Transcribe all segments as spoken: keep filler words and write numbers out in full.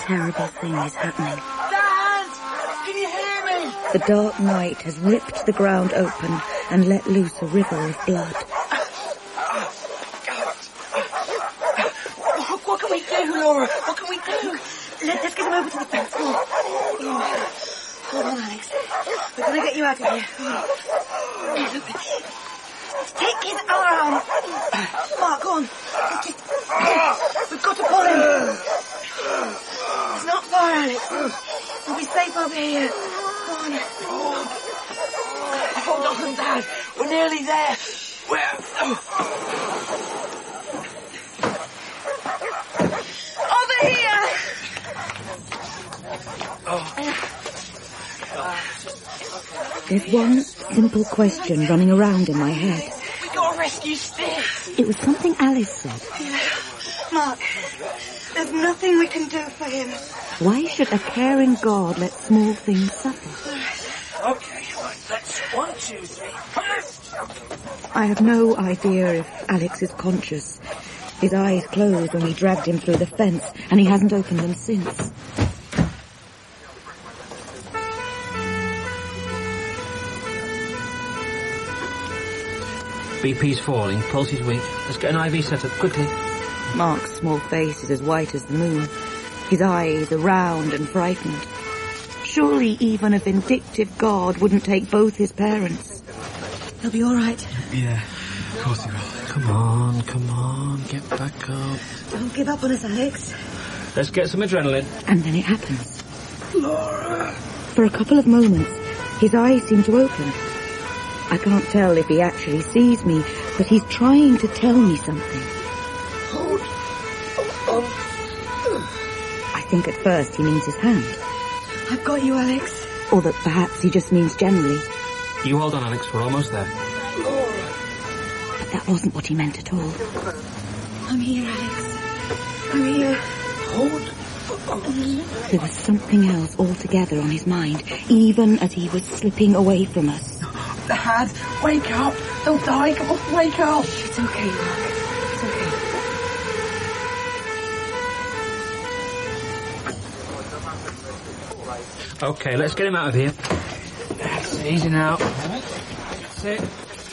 terrible thing is happening. Dad! Can you hear me? The dark night has ripped the ground open and let loose a river of blood. What, what can we do, Laura? What can we do? Let, let's get him over to the fence. Come on. Hold on, Alex. We're going to get you out of here. Take his arm. Mark, go on. Just, we've got to pull him. It's not far, Alex. We'll be safe over here. Go on. Hold on, Dad. We're nearly there. Where? Oh. Over here. Oh. There's one simple question running around in my head. We got to rescue Sticks. It was something Alice said. Yeah. Mark, there's nothing we can do for him. Why should a caring God let small things suffer? Okay, right, let's one, two, three, first. I have no idea if Alex is conscious. His eyes closed when we dragged him through the fence, and he hasn't opened them since. B P's falling, pulse is weak. Let's get an I V set up, quickly. Mark's small face is as white as the moon. His eyes are round and frightened. Surely even a vindictive God wouldn't take both his parents. He'll be all right. Yeah, of course he will. Come on, come on, get back up. Don't give up on us, Alex. Let's get some adrenaline. And then it happens. Laura. For a couple of moments, his eyes seem to open. I can't tell if he actually sees me, but he's trying to tell me something. Hold on. I think at first he means his hand. I've got you, Alex. Or that perhaps he just means generally. You hold on, Alex, we're almost there. Laura. But that wasn't what he meant at all. I'm here, Alex. I'm here. Hold on. There was something else altogether on his mind, even as he was slipping away from us. Dad, wake up. Don't die. Come on, wake up. It's okay, Mark. It's okay. Okay, let's get him out of here. That's easy now. That's it.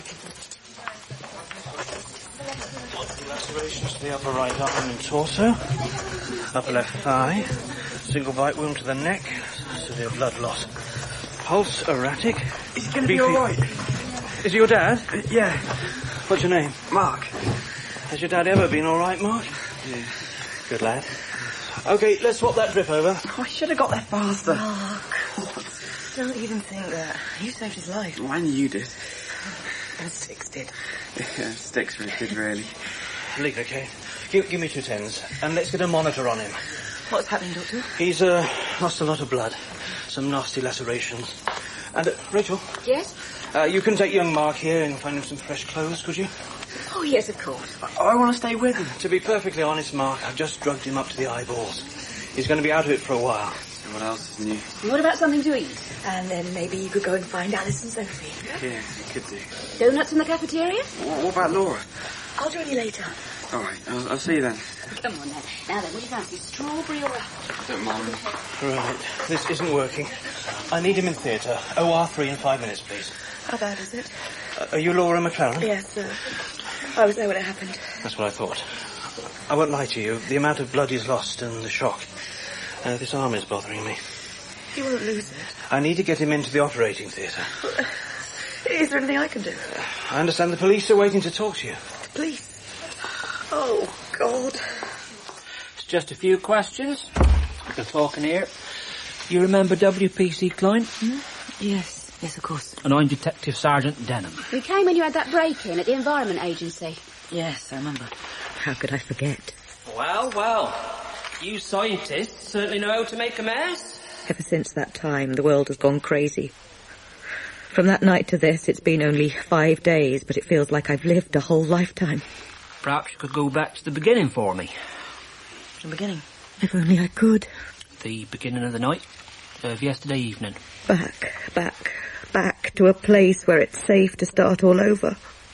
Lacerations to the upper right arm and torso, upper left thigh, single bite wound to the neck, severe blood loss. Pulse erratic. Is he going to be all right? Is he your dad? Uh, yeah. What's your name? Mark. Has your dad ever been all right, Mark? Yeah. Good lad. Okay, let's swap that drip over. Oh, I should have got there faster. Mark. Don't even think that. You saved his life. Well, I knew you did. And Sticks did. Yeah, Sticks did, really. Leave it, okay? Give, give me two tens, and let's get a monitor on him. What's happening, Doctor? He's uh, lost a lot of blood. Some nasty lacerations. And, uh, Rachel? Yes? Uh, you can take young Mark here and find him some fresh clothes, could you? Oh, yes, of course. I, I want to stay with him. To be perfectly honest, Mark, I've just drugged him up to the eyeballs. He's going to be out of it for a while. And what else is new? What about something to eat? And then maybe you could go and find Alice and Sophie. Yeah, you could do. Donuts in the cafeteria? What, what about Laura? I'll join you later. All right, I'll, I'll see you then. Come on, then. Now then, what do you fancy, strawberry or apple? Don't mind. Right, this isn't working. I need him in theatre. O R three in five minutes, please. How bad is it? Uh, are you Laura McLaren? Yes, sir. I was there when it happened. That's what I thought. I won't lie to you. The amount of blood he's lost and the shock. Uh, this arm is bothering me. You won't lose it. I need to get him into the operating theatre. Is there anything I can do? I understand the police are waiting to talk to you. The police? Oh, God. It's just a few questions. We can talk in here. You remember W P C Klein? Hmm? Yes, yes, of course. And I'm Detective Sergeant Denham. We came when you had that break-in at the Environment Agency. Yes, I remember. How could I forget? Well, well. You scientists certainly know how to make a mess. Ever since that time, the world has gone crazy. From that night to this, it's been only five days, but it feels like I've lived a whole lifetime. Perhaps you could go back to the beginning for me. The beginning? If only I could. The beginning of the night of yesterday evening. Back, back, back to a place where it's safe to start all over.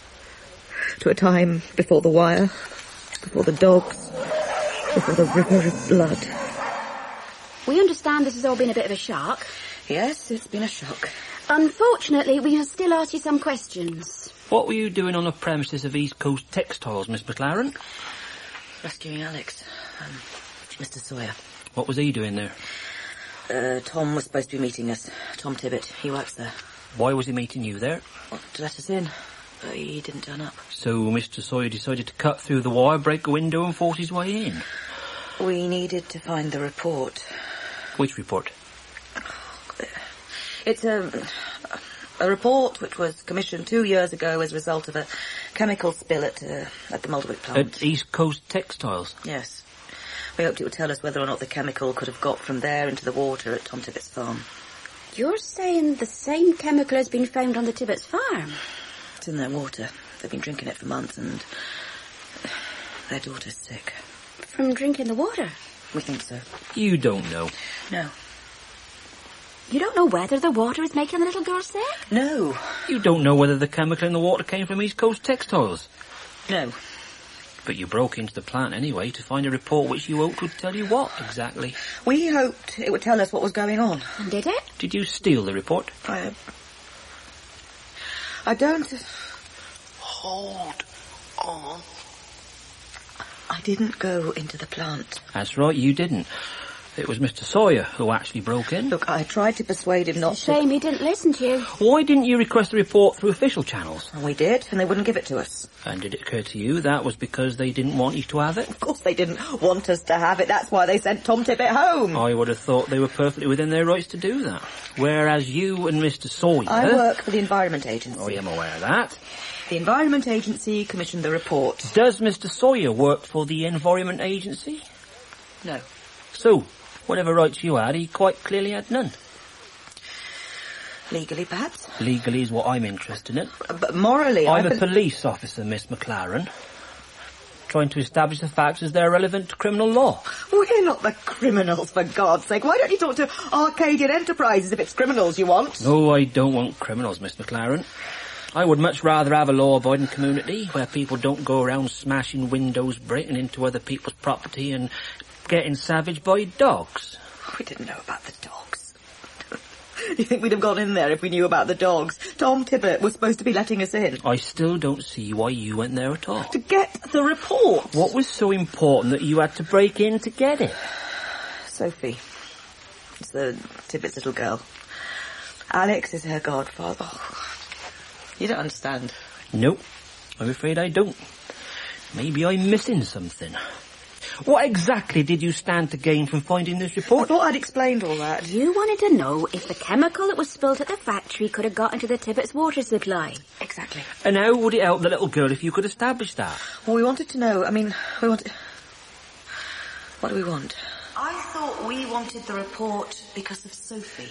To a time before the wire, before the dogs, before the river of blood. We understand this has all been a bit of a shock. Yes, it's been a shock. Unfortunately, we must still ask you some questions. What were you doing on the premises of East Coast Textiles, Miss McLaren? Rescuing Alex. Um, Mister Sawyer. What was he doing there? Uh, Tom was supposed to be meeting us. Tom Tibbet. He works there. Why was he meeting you there? Well, to let us in. But he didn't turn up. So Mister Sawyer decided to cut through the wire, break a window and force his way in? We needed to find the report. Which report? It's a, a report which was commissioned two years ago as a result of a chemical spill at, uh, at the Mulderwick plant. At East Coast Textiles? Yes. We hoped it would tell us whether or not the chemical could have got from there into the water at Tom Tibbet's farm. You're saying the same chemical has been found on the Tibbet's farm? It's in their water. They've been drinking it for months and their daughter's sick. From drinking the water? We think so. You don't know. No. You don't know whether the water is making the little girl sick? No. You don't know whether the chemical in the water came from East Coast Textiles? No. But you broke into the plant anyway to find a report which you hoped would tell you what, exactly? We hoped it would tell us what was going on. And did it? Did you steal the report? I... I don't... Hold on. I didn't go into the plant. That's right, you didn't. It was Mister Sawyer who actually broke in. Look, I tried to persuade him not It's a shame he didn't listen to you. Why didn't you request the report through official channels? to... And we did, and they wouldn't give it to us. And did it occur to you that was because they didn't want you to have it? Of course they didn't want us to have it. That's why they sent Tom Tibbet home. I would have thought they were perfectly within their rights to do that. Whereas you and Mister Sawyer... I work for the Environment Agency. I am aware of that. The Environment Agency commissioned the report. Does Mister Sawyer work for the Environment Agency? No. So, whatever rights you had, he quite clearly had none. Legally, perhaps. Legally is what I'm interested in. But morally, I'm I a bel- police officer, Miss McLaren, trying to establish the facts as they're relevant to criminal law. We're not the criminals, for God's sake. Why don't you talk to Arcadian Enterprises if it's criminals you want? No, I don't want criminals, Miss McLaren. I would much rather have a law-abiding community where people don't go around smashing windows, breaking into other people's property and getting savaged by dogs. We didn't know about the dogs. You think we'd have gone in there if we knew about the dogs? Tom Tibbet was supposed to be letting us in. I still don't see why you went there at all. To get the report. What was so important that you had to break in to get it? Sophie. It's the Tibbet's little girl. Alex is her godfather. Oh, you don't understand. Nope, I'm afraid I don't. Maybe I'm missing something. What exactly did you stand to gain from finding this I report? thought I'd explained all that. You wanted to know if the chemical that was spilt at the factory could have got into the Tibbet's water supply. Exactly. And how would it help the little girl if you could establish that? Well, we wanted to know, I mean, we wanted... What do we want? I thought we wanted the report because of Sophie.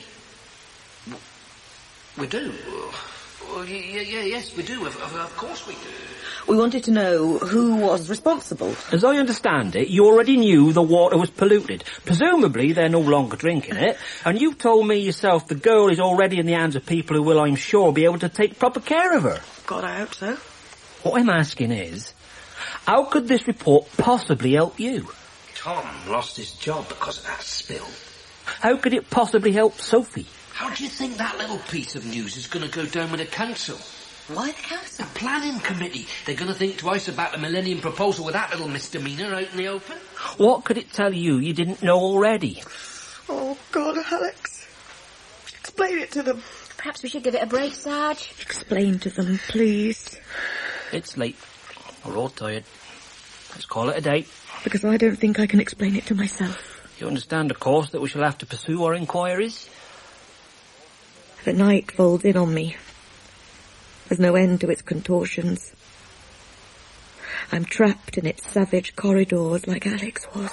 We do. Well, yeah, yeah, yes, we do. Of, of, of course we do. We wanted to know who was responsible. As I understand it, you already knew the water was polluted. Presumably they're no longer drinking it. And you told me yourself the girl is already in the hands of people who will, I'm sure, be able to take proper care of her. God, I hope so. What I'm asking is, how could this report possibly help you? Tom lost his job because of that spill. How could it possibly help Sophie? How do you think that little piece of news is going to go down with the council? Why the council? The planning committee. They're going to think twice about the Millennium proposal with that little misdemeanour out in the open. What could it tell you you didn't know already? Oh, God, Alex. Explain it to them. Perhaps we should give it a break, Sarge. Explain to them, please. It's late. We're all tired. Let's call it a day. Because I don't think I can explain it to myself. You understand, of course, that we shall have to pursue our inquiries? The night folds in on me. There's no end to its contortions. I'm trapped in its savage corridors like Alex was.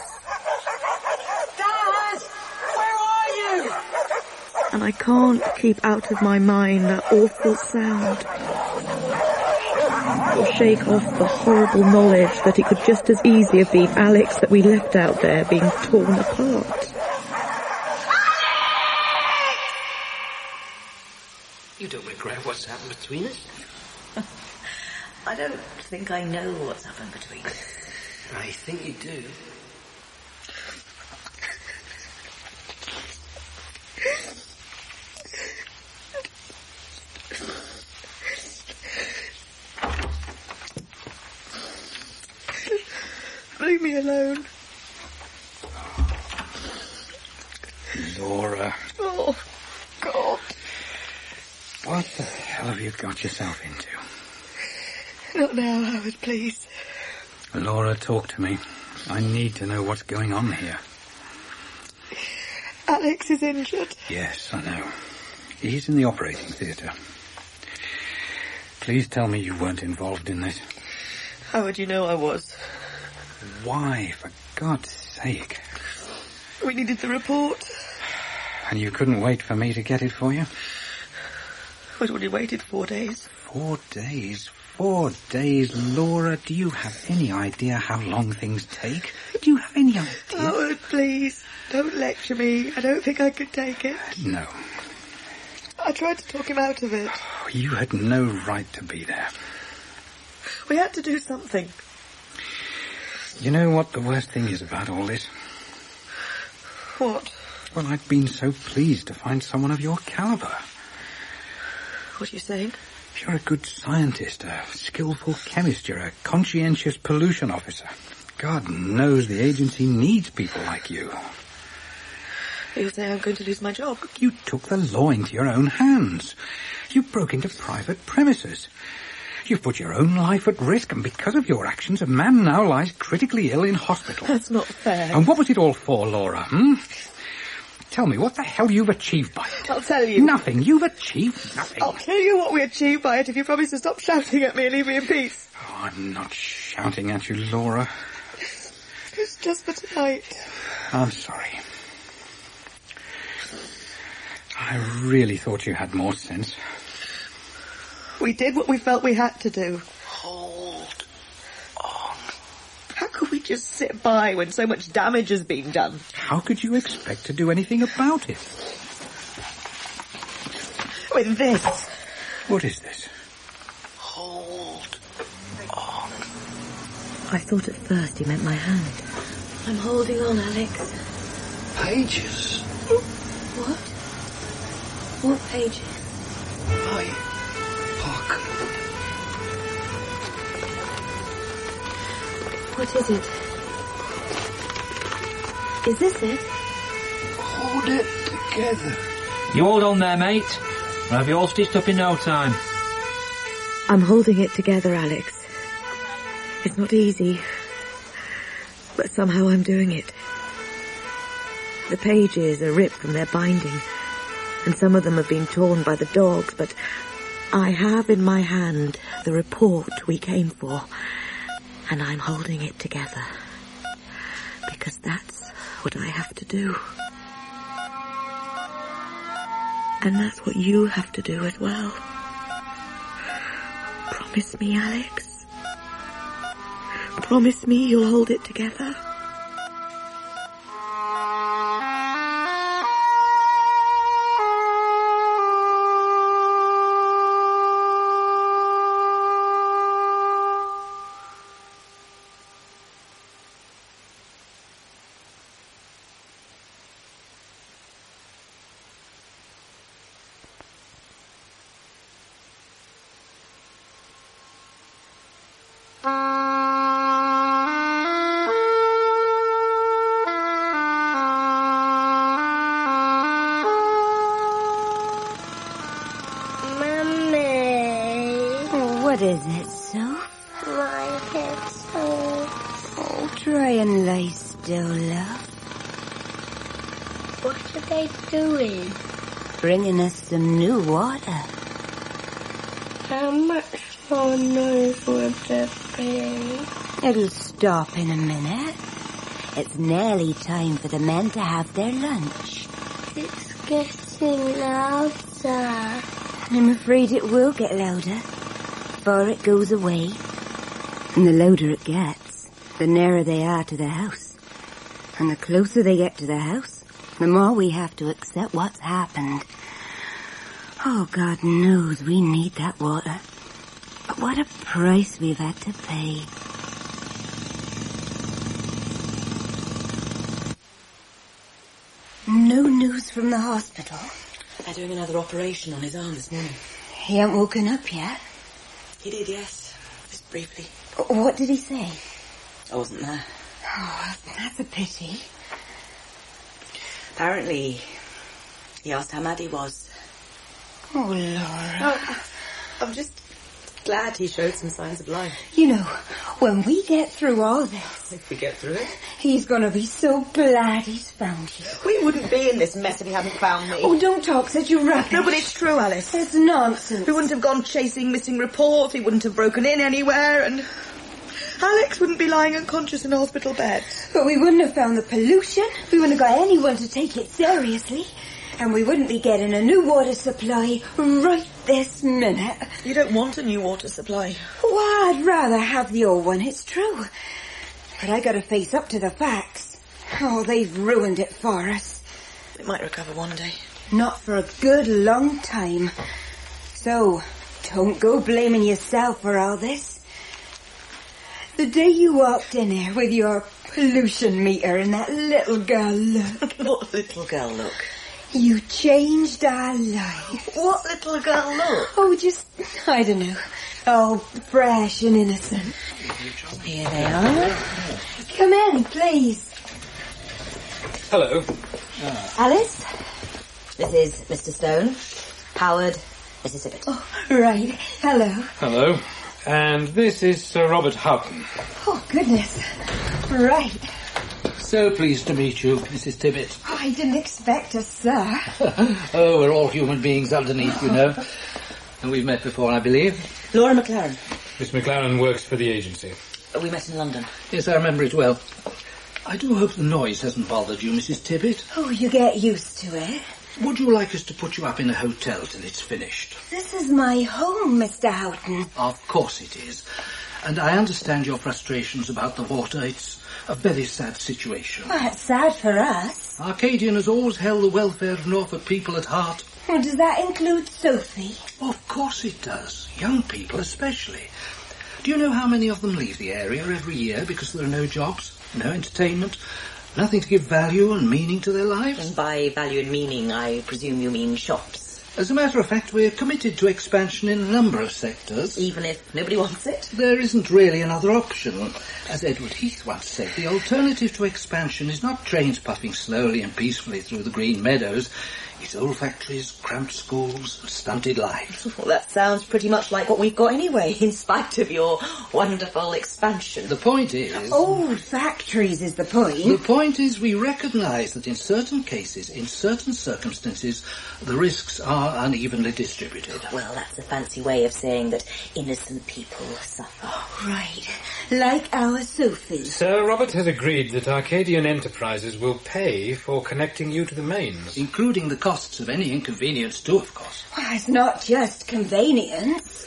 Dad! Where are you? And I can't keep out of my mind that awful sound. Or shake off the horrible knowledge that it could just as easily have been Alex that we left out there being torn apart. You don't regret what's happened between us? I don't think I know what's happened between us. I think you do. leave me alone. Laura. Oh, God. What the hell have you got yourself into? Not now, Howard, please. Laura, talk to me. I need to know what's going on here. Alex is injured. Yes, I know. He's in the operating theatre. Please tell me you weren't involved in this. Howard, you know I was. Why, for God's sake? We needed the report. And you couldn't wait for me to get it for you? We'd already waited four days. Four days? Four days, Laura. Do you have any idea how long things take? Do you have any idea? Howard, please. Don't lecture me. I don't think I could take it. No. I tried to talk him out of it. You had no right to be there. We had to do something. You know what the worst thing is about all this? What? Well, I've been so pleased to find someone of your caliber. What are you saying? You're a good scientist, a skillful chemist, you're a conscientious pollution officer. God knows the agency needs people like you. You say I'm going to lose my job? You took the law into your own hands. You broke into private premises. You've put your own life at risk, and because of your actions, a man now lies critically ill in hospital. That's not fair. And what was it all for, Laura, hmm? Tell me, what the hell you've achieved by it? I'll tell you. Nothing. You've achieved nothing. I'll tell you what we achieved by it if you promise to stop shouting at me and leave me in peace. Oh, I'm not shouting at you, Laura. It's just for tonight. I'm sorry. I really thought you had more sense. We did what we felt we had to do. Hold on. How could we just sit by when so much damage has been done? How could you expect to do anything about it? With this. What is this? Hold on. I thought at first he meant my hand. I'm holding on, Alex. Pages. What? What pages? My book. What is it? Is this it? Hold it together. You hold on there, mate. I'll have you all stitched up in no time. I'm holding it together, Alex. It's not easy, but somehow I'm doing it. The pages are ripped from their binding, and some of them have been torn by the dogs, but I have in my hand the report we came for, and I'm holding it together, because that's what I have to do. And that's what you have to do as well. Promise me, Alex. Promise me you'll hold it together. What is it, Soph? My head, Soph. Oh, try and lie still, love. What are they doing? Bringing us some new water. How much more noise would there be? It'll stop in a minute. It's nearly time for the men to have their lunch. It's getting louder. I'm afraid it will get louder before it goes away. And the louder it gets, the nearer they are to the house. And the closer they get to the house, the more we have to accept what's happened. Oh, God knows we need that water. But what a price we've had to pay. No news from the hospital. They're doing another operation on his arm this morning. He ain't woken up yet. He did, yes. Just briefly. What did he say? I wasn't there. Oh, that's a pity. Apparently, he asked how Maddie was. Oh, Laura. Oh, I'm just glad he showed some signs of life. You know, when we get through all this, If we get through it. he's going to be so glad he's found you. We wouldn't be in this mess if he hadn't found me. Oh, don't talk such a rubbish. No, but it's true, Alice. It's nonsense. We wouldn't have gone chasing missing reports. He wouldn't have broken in anywhere, and Alex wouldn't be lying unconscious in a hospital bed. But we wouldn't have found the pollution. We wouldn't have got anyone to take it seriously. And we wouldn't be getting a new water supply right this minute. You don't want a new water supply. Well, I'd rather have the old one, it's true. But I gotta face up to the facts. Oh, they've ruined it for us. It might recover one day. Not for a good long time. So, don't go blaming yourself for all this. The day you walked in here with your pollution meter and that little girl look. What little girl look? You changed our life. What little girl look? Oh, just, I don't know. Oh, fresh and innocent. Here they are. Come in, please. Hello. Alice, this is Mister Stone. Howard, Missus Ibbott. Oh, right. Hello. Hello. And this is Sir Robert Houghton. Oh, goodness. Right. So pleased to meet you, Missus Tibbet. Oh, I didn't expect a sir. Oh, we're all human beings underneath, you know. And we've met before, I believe. Laura McLaren. Miss McLaren works for the agency. We met in London. Yes, I remember it well. I do hope the noise hasn't bothered you, Missus Tibbet. Oh, you get used to it. Would you like us to put you up in a hotel till it's finished? This is my home, Mister Houghton. Of course it is. And I understand your frustrations about the water. It's a very sad situation. Well, it's sad for us. Arcadian has always held the welfare of Norfolk people at heart. Well, does that include Sophie? Of course it does. Young people especially. Do you know how many of them leave the area every year because there are no jobs, no entertainment, nothing to give value and meaning to their lives? And by value and meaning, I presume you mean shops. As a matter of fact, we're committed to expansion in a number of sectors. Even if nobody wants it? There isn't really another option. As Edward Heath once said, the alternative to expansion is not trains puffing slowly and peacefully through the green meadows. It's old factories, cramped schools, and stunted lives. Well, that sounds pretty much like what we've got anyway, in spite of your wonderful expansion. The point is... Old factories is the point. The point is we recognise that in certain cases, in certain circumstances, the risks are unevenly distributed. Well, that's a fancy way of saying that innocent people suffer. Right. Like our Sophie. Sir Robert has agreed that Arcadian Enterprises will pay for connecting you to the mains. Including the costs of any inconvenience too, of course. Well, it's not just convenience.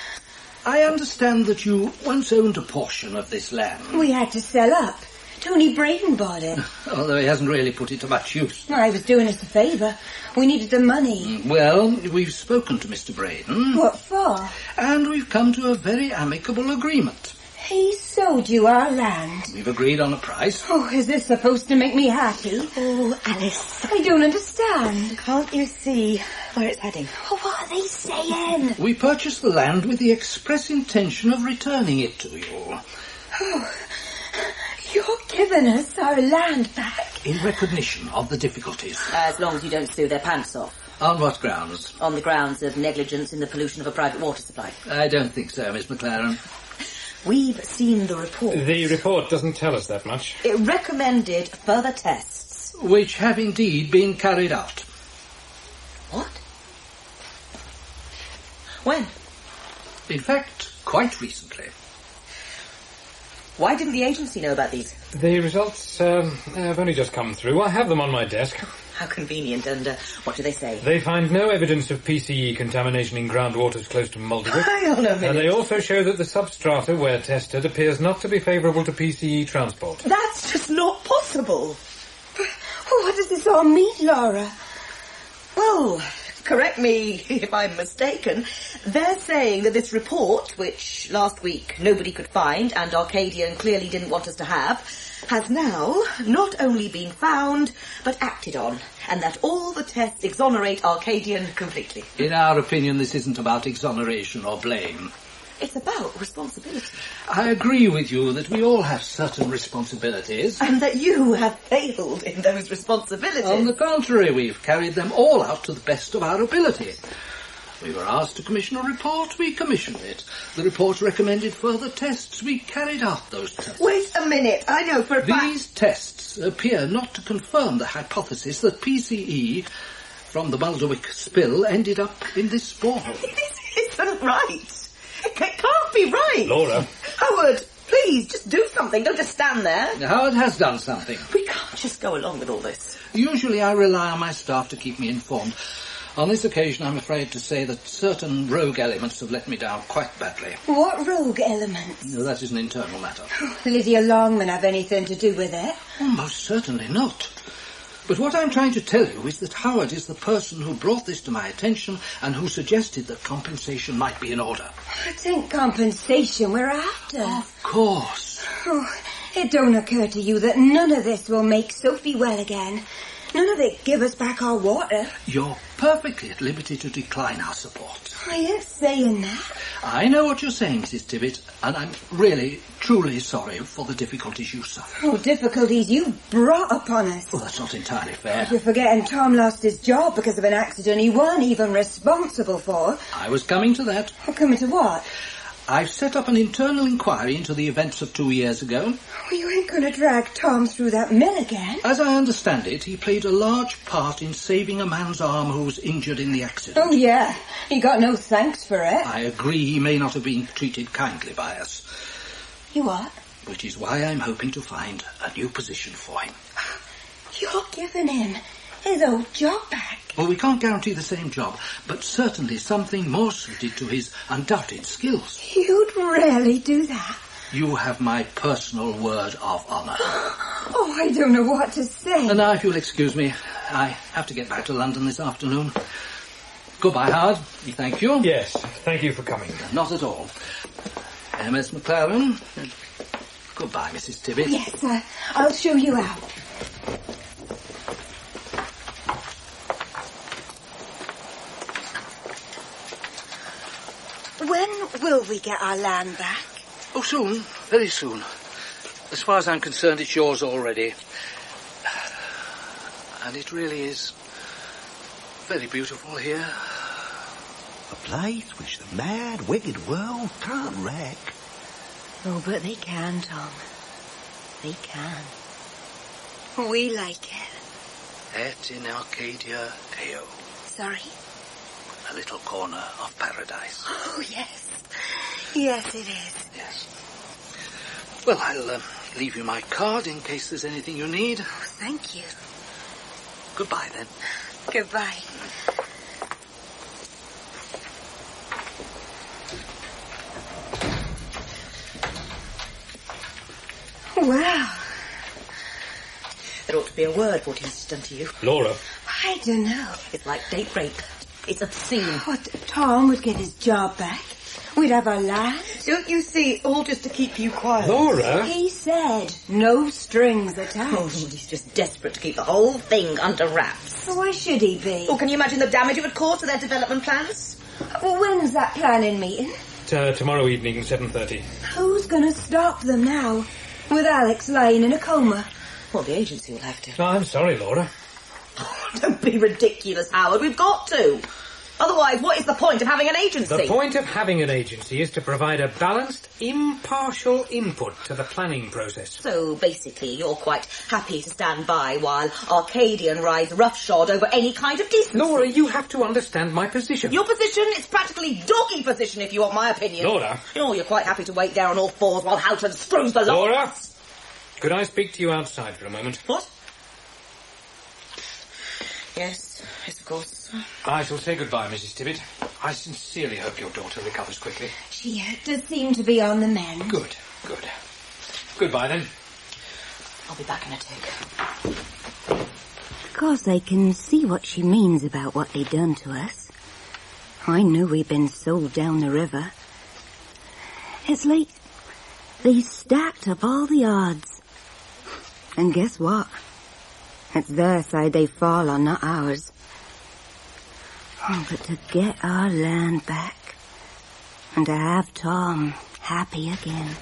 I understand that you once owned a portion of this land. We had to sell up. Tony Braden bought it. Although he hasn't really put it to much use. Well, I was doing us a favour. We needed the money. Well, we've spoken to Mister Braden. What for? And we've come to a very amicable agreement. He sold you our land. We've agreed on a price. Oh, is this supposed to make me happy? Oh, Alice. I don't understand. Can't you see where it's heading? Oh, what are they saying? We purchased the land with the express intention of returning it to you. Oh, you're giving us our land back. In recognition of the difficulties. As long as you don't sue their pants off. On what grounds? On the grounds of negligence in the pollution of a private water supply. I don't think so, Miss McLaren. We've seen the report. The report doesn't tell us that much. It recommended further tests. Which have indeed been carried out. What? When? In fact, quite recently. Why didn't the agency know about these? The results um, have only just come through. I have them on my desk. How convenient, and uh, what do they say? They find no evidence of P C E contamination in groundwaters close to Moulderwick. Hang on a minute. And they also show that the substrata, where tested, appears not to be favourable to P C E transport. That's just not possible. Oh, what does this all mean, Laura? Well, correct me if I'm mistaken. They're saying that this report, which last week nobody could find and Arcadian clearly didn't want us to have, has now not only been found, but acted on, and that all the tests exonerate Arcadian completely. In our opinion, this isn't about exoneration or blame. It's about responsibility. I agree with you that we all have certain responsibilities. And that you have failed in those responsibilities. On the contrary, we've carried them all out to the best of our ability. We were asked to commission a report, we commissioned it. The report recommended further tests, we carried out those tests. Wait a minute, I know for a fact... These tests appear not to confirm the hypothesis that P C E from the Mulderwick spill ended up in this borehole. This isn't right. It can't be right. Laura. Howard, please, just do something. Don't just stand there. Howard has done something. We can't just go along with all this. Usually I rely on my staff to keep me informed. On this occasion, I'm afraid to say that certain rogue elements have let me down quite badly. What rogue elements? No, that is an internal matter. Lydia Longman have anything to do with it? Oh, most certainly not. But what I'm trying to tell you is that Howard is the person who brought this to my attention and who suggested that compensation might be in order. It ain't compensation we're after. Of course. Oh, it don't occur to you that none of this will make Sophie well again. None of it give us back our water. You're perfectly at liberty to decline our support. I ain't saying that. I know what you're saying, Missus Tibbet, and I'm really, truly sorry for the difficulties you suffered. Oh, difficulties you brought upon us. Well, that's not entirely fair. You're forgetting Tom lost his job because of an accident he weren't even responsible for. I was coming to that. Oh, coming to what? I've set up an internal inquiry into the events of two years ago. Well, you ain't going to drag Tom through that mill again. As I understand it, he played a large part in saving a man's arm who was injured in the accident. Oh, yeah. He got no thanks for it. I agree he may not have been treated kindly by us. You what? Which is why I'm hoping to find a new position for him. You're giving him his old job back. Well, we can't guarantee the same job, but certainly something more suited to his undoubted skills. You'd really do that? You have my personal word of honour. Oh, I don't know what to say. And now, if you'll excuse me, I have to get back to London this afternoon. Goodbye, Howard. Thank you. Yes, thank you for coming. Not at all. M S McLaren. Goodbye, Missus Tibbet. Yes, uh, I'll show you out. When will we get our land back? Oh, soon. Very soon. As far as I'm concerned, it's yours already. And it really is very beautiful here. A place which the mad, wicked world can't wreck. Oh, but they can, Tom. They can. We like it. Et in Arcadia Deo. Sorry? A little corner of paradise. Oh, yes. Yes, it is. Yes. Well, I'll uh, leave you my card in case there's anything you need. Oh, thank you. Goodbye, then. Goodbye. Wow. There ought to be a word for what he's done to you. Laura. I don't know. It's like date rape. It's obscene. What, Tom would get his job back? We'd have our land? Don't you see, it's all just to keep you quiet. Laura? He said no strings attached. Oh, he's just desperate to keep the whole thing under wraps. Why should he be? Well, can you imagine the damage it would cause to their development plans? Well, when's that planning meeting? Uh, tomorrow evening, seven thirty. Who's going to stop them now? With Alex lying in a coma? Well, the agency will have to. Oh, I'm sorry, Laura. Oh, don't be ridiculous, Howard. We've got to. Otherwise, what is the point of having an agency? The point of having an agency is to provide a balanced, impartial input to the planning process. So, basically, you're quite happy to stand by while Arcadian rides roughshod over any kind of decency. Laura, you have to understand my position. Your position is practically doggy position, if you want my opinion. Laura? Oh, you're quite happy to wait there on all fours while Houghton screws the lot. Laura? Could I speak to you outside for a moment? What? Yes, yes, of course. I shall say goodbye, Missus Tibbet. I sincerely hope your daughter recovers quickly. She uh, does seem to be on the mend. Good, good. Goodbye, then. I'll be back in a tick. Of course, I can see what she means about what they done to us. I know we've been sold down the river. It's like they stacked up all the odds. And guess what? It's their side they fall on, not ours. Oh, but to get our land back, And to have Tom happy again.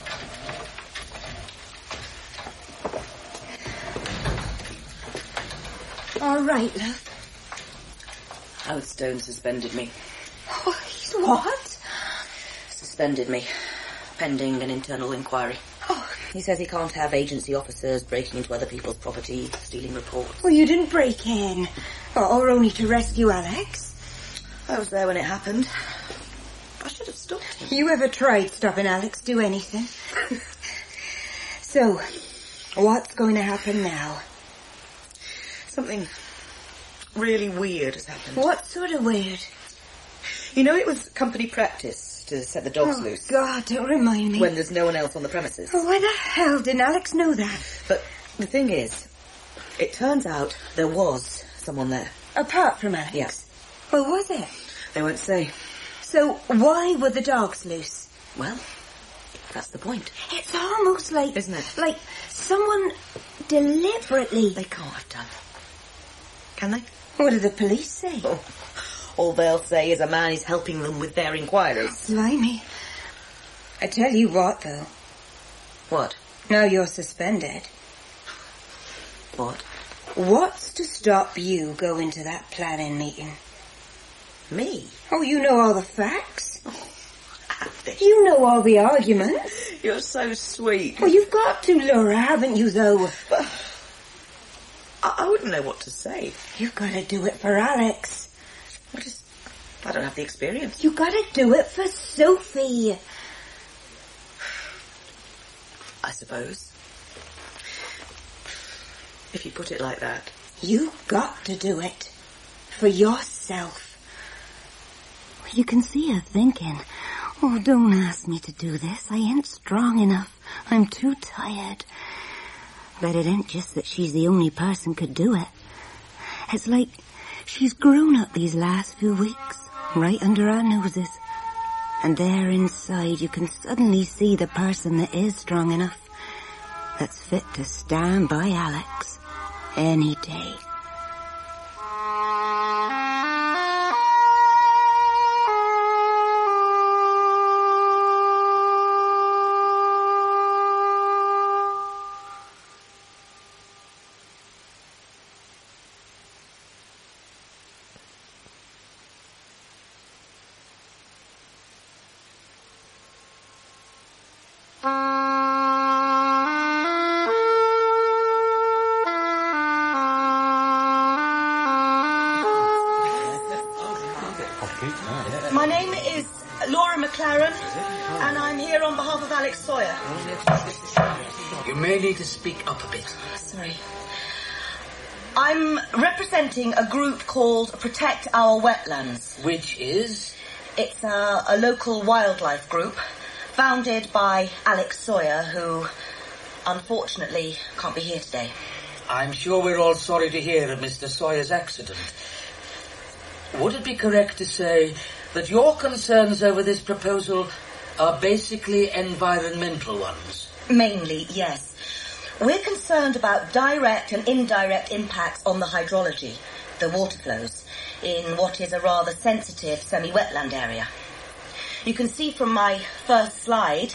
All right, love. Howard Stone suspended me. Oh, he's what? Suspended me, pending an internal inquiry. Oh. He says he can't have agency officers breaking into other people's property, stealing reports. Well, you didn't break in. Or, or only to rescue Alex. I was there when it happened. I should have stopped him. You ever tried stopping Alex do anything? So, what's going to happen now? Something really weird has happened. What sort of weird? You know, it was company practice to set the dogs oh, loose. God, don't remind me. When there's no one else on the premises. Oh, why the hell didn't Alex know that? But the thing is, it turns out there was someone there. Apart from Alex? Yes. Well, was it? They won't say. So, why were the dogs loose? Well, that's the point. It's almost like... Isn't it? Like someone deliberately... They can't have done. Can they? What do the police say? Oh, all they'll say is a man is helping them with their inquiries. Blimey. I tell you what, though. What? Now you're suspended. What? What's to stop you going to that planning meeting? Me? Oh, you know all the facts. Oh, you know all the arguments. You're so sweet. Well, you've got to, Laura, haven't you, though? But I, I wouldn't know what to say. You've got to do it for Alex. I just... I don't have the experience. You've got to do it for Sophie. I suppose. If you put it like that. You've got to do it. For yourself. You can see her thinking, oh, don't ask me to do this. I ain't strong enough. I'm too tired. But it ain't just that she's the only person could do it. It's like she's grown up these last few weeks, right under our noses. And there inside you can suddenly see the person that is strong enough, that's fit to stand by Alex any day. My name is Laura McLaren, and I'm here on behalf of Alex Sawyer. You may need to speak up a bit. Sorry. I'm representing a group called Protect Our Wetlands. Which is? It's a, a local wildlife group founded by Alex Sawyer, who unfortunately can't be here today. I'm sure we're all sorry to hear of Mister Sawyer's accident. Would it be correct to say that your concerns over this proposal are basically environmental ones? Mainly, yes. We're concerned about direct and indirect impacts on the hydrology, the water flows, in what is a rather sensitive semi-wetland area. You can see from my first slide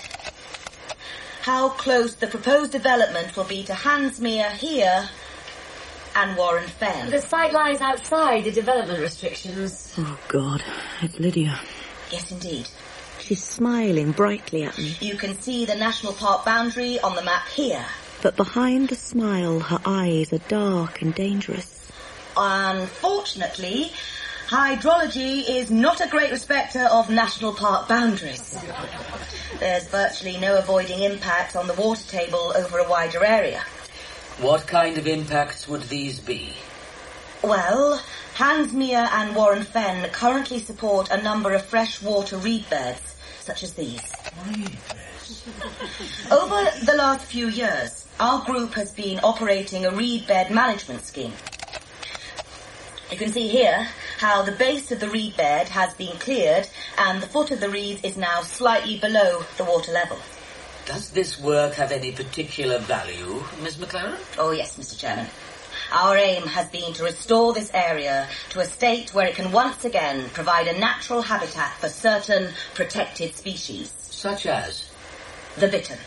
how close the proposed development will be to Hansmere here and Warren Fen. The site lies outside the development restrictions. Oh, God. It's Lydia. Yes, indeed. She's smiling brightly at me. You can see the national park boundary on the map here. But behind the smile, her eyes are dark and dangerous. Unfortunately, hydrology is not a great respecter of national park boundaries. There's virtually no avoiding impacts on the water table over a wider area. What kind of impacts would these be? Well, Hansmere and Warren Fen currently support a number of freshwater reed beds, such as these. Reed beds? Over the last few years, our group has been operating a reed bed management scheme. You can see here how the base of the reed bed has been cleared and the foot of the reeds is now slightly below the water level. Does this work have any particular value, Miss McLaren? Oh, yes, Mister Chairman. Our aim has been to restore this area to a state where it can once again provide a natural habitat for certain protected species. Such as? The bittern.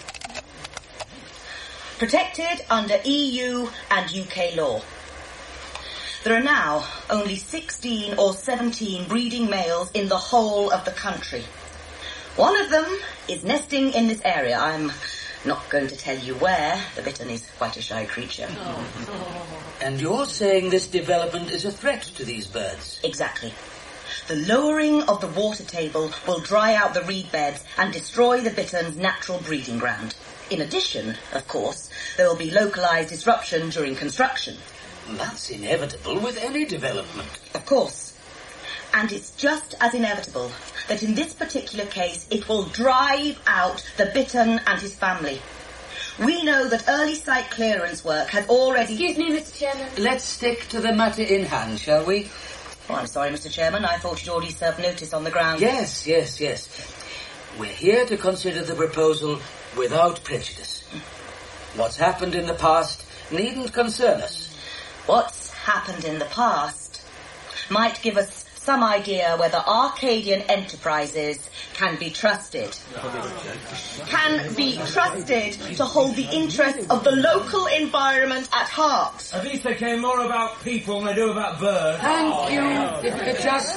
Protected under E U and U K law. There are now only sixteen or seventeen breeding males in the whole of the country. One of them is nesting in this area. I'm not going to tell you where. The bittern is quite a shy creature. Oh. And you're saying this development is a threat to these birds? Exactly. The lowering of the water table will dry out the reed beds and destroy the bittern's natural breeding ground. In addition, of course, there will be localized disruption during construction. That's inevitable with any development. Of course. And it's just as inevitable that in this particular case it will drive out the bittern and his family. We know that early site clearance work has already... Excuse me, Mister Chairman. Let's stick to the matter in hand, shall we? Oh, I'm sorry, Mister Chairman. I thought you'd already served notice on the ground. Yes, yes, yes. We're here to consider the proposal without prejudice. What's happened in the past needn't concern us. What's happened in the past might give us some idea whether Arcadian Enterprises can be trusted. Can be trusted to hold the interests of the local environment at heart. At least they care more about people than they do about birds. Thank you. If you could just...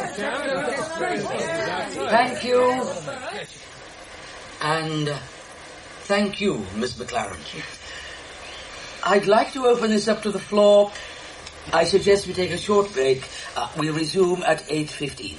Thank you. And uh, thank you, Miss McLaren. I'd like to open this up to the floor. I suggest we take a short break. Uh, we'll resume at eight fifteen.